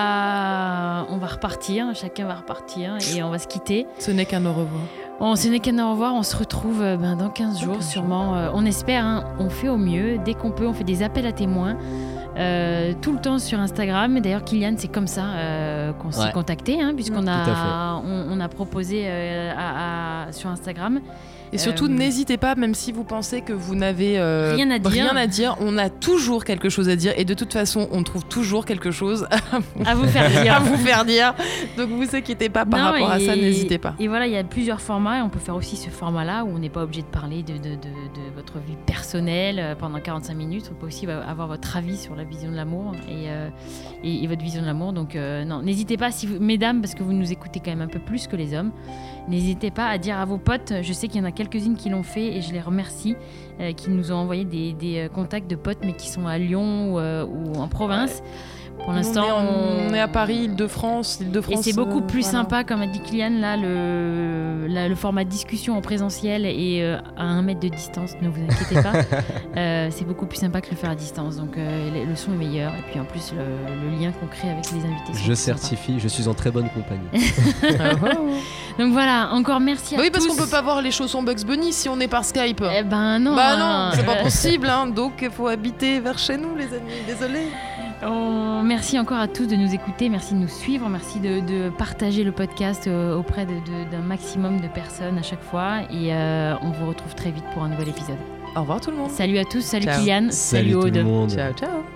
va on va repartir, chacun va repartir et on va se quitter. Ce n'est qu'un au revoir. On ce n'est qu'un au revoir, on se retrouve euh, ben, dans quinze jours quinze sûrement. Euh, on espère, hein, on fait au mieux, dès qu'on peut, on fait des appels à témoins. euh, tout le temps sur Instagram. D'ailleurs, Kylian, c'est comme ça euh, qu'on s'est Ouais. contacté, hein, puisqu'on Tout à a, on, on a proposé euh, à- à- sur Instagram. Et surtout, Euh, n'hésitez pas, même si vous pensez que vous n'avez euh, Rien à dire. rien à dire, on a toujours quelque chose à dire. Et de toute façon, on trouve toujours quelque chose À vous faire dire. à vous faire dire. Donc, vous inquiétez pas par Non, rapport à et- ça, n'hésitez pas. Et voilà, il y a plusieurs formats et on peut faire aussi ce format-là où on n'est pas obligé de parler de, de, de, de votre vie personnelle euh, pendant quarante-cinq minutes. On peut aussi euh, avoir votre avis sur la vision de l'amour et, euh, et, et votre vision de l'amour. Donc, euh, non, n'hésitez pas, si vous, mesdames, parce que vous nous écoutez quand même un peu plus que les hommes, n'hésitez pas à dire à vos potes. Je sais qu'il y en a quelques-unes qui l'ont fait et je les remercie, euh, qui nous ont envoyé des, des euh, contacts de potes, mais qui sont à Lyon ou, euh, ou en province. Pour l'instant, on est, en- on... on est à Paris, Île-de-France, Île-de-France. Et c'est beaucoup euh, plus voilà. sympa, comme a dit Kylian, là, le, là, le format de discussion en présentiel et euh, à un mètre de distance, ne vous inquiétez pas. Euh, c'est beaucoup plus sympa que le faire à distance. Donc euh, le- le son est meilleur. Et puis en plus, le, le lien qu'on crée avec les invités. c'est Je plus sympa. certifie, je suis en très bonne compagnie. Donc voilà, encore merci à Bah oui, parce tous. qu'on peut pas voir les chaussons Bugs Bunny si on est par Skype. Eh ben non. Bah hein. non, c'est pas Euh, possible, hein. Donc il faut habiter vers chez nous, les amis. Désolé. on- Merci encore à tous de nous écouter, merci de nous suivre, merci de, de partager le podcast euh, auprès de- de- d'un maximum de personnes à chaque fois. Et euh, on vous retrouve très vite pour un nouvel épisode. Au revoir tout le monde. Salut à tous, salut Ciao. Kylian, Salut salut tout Aude. le monde. Ciao, ciao.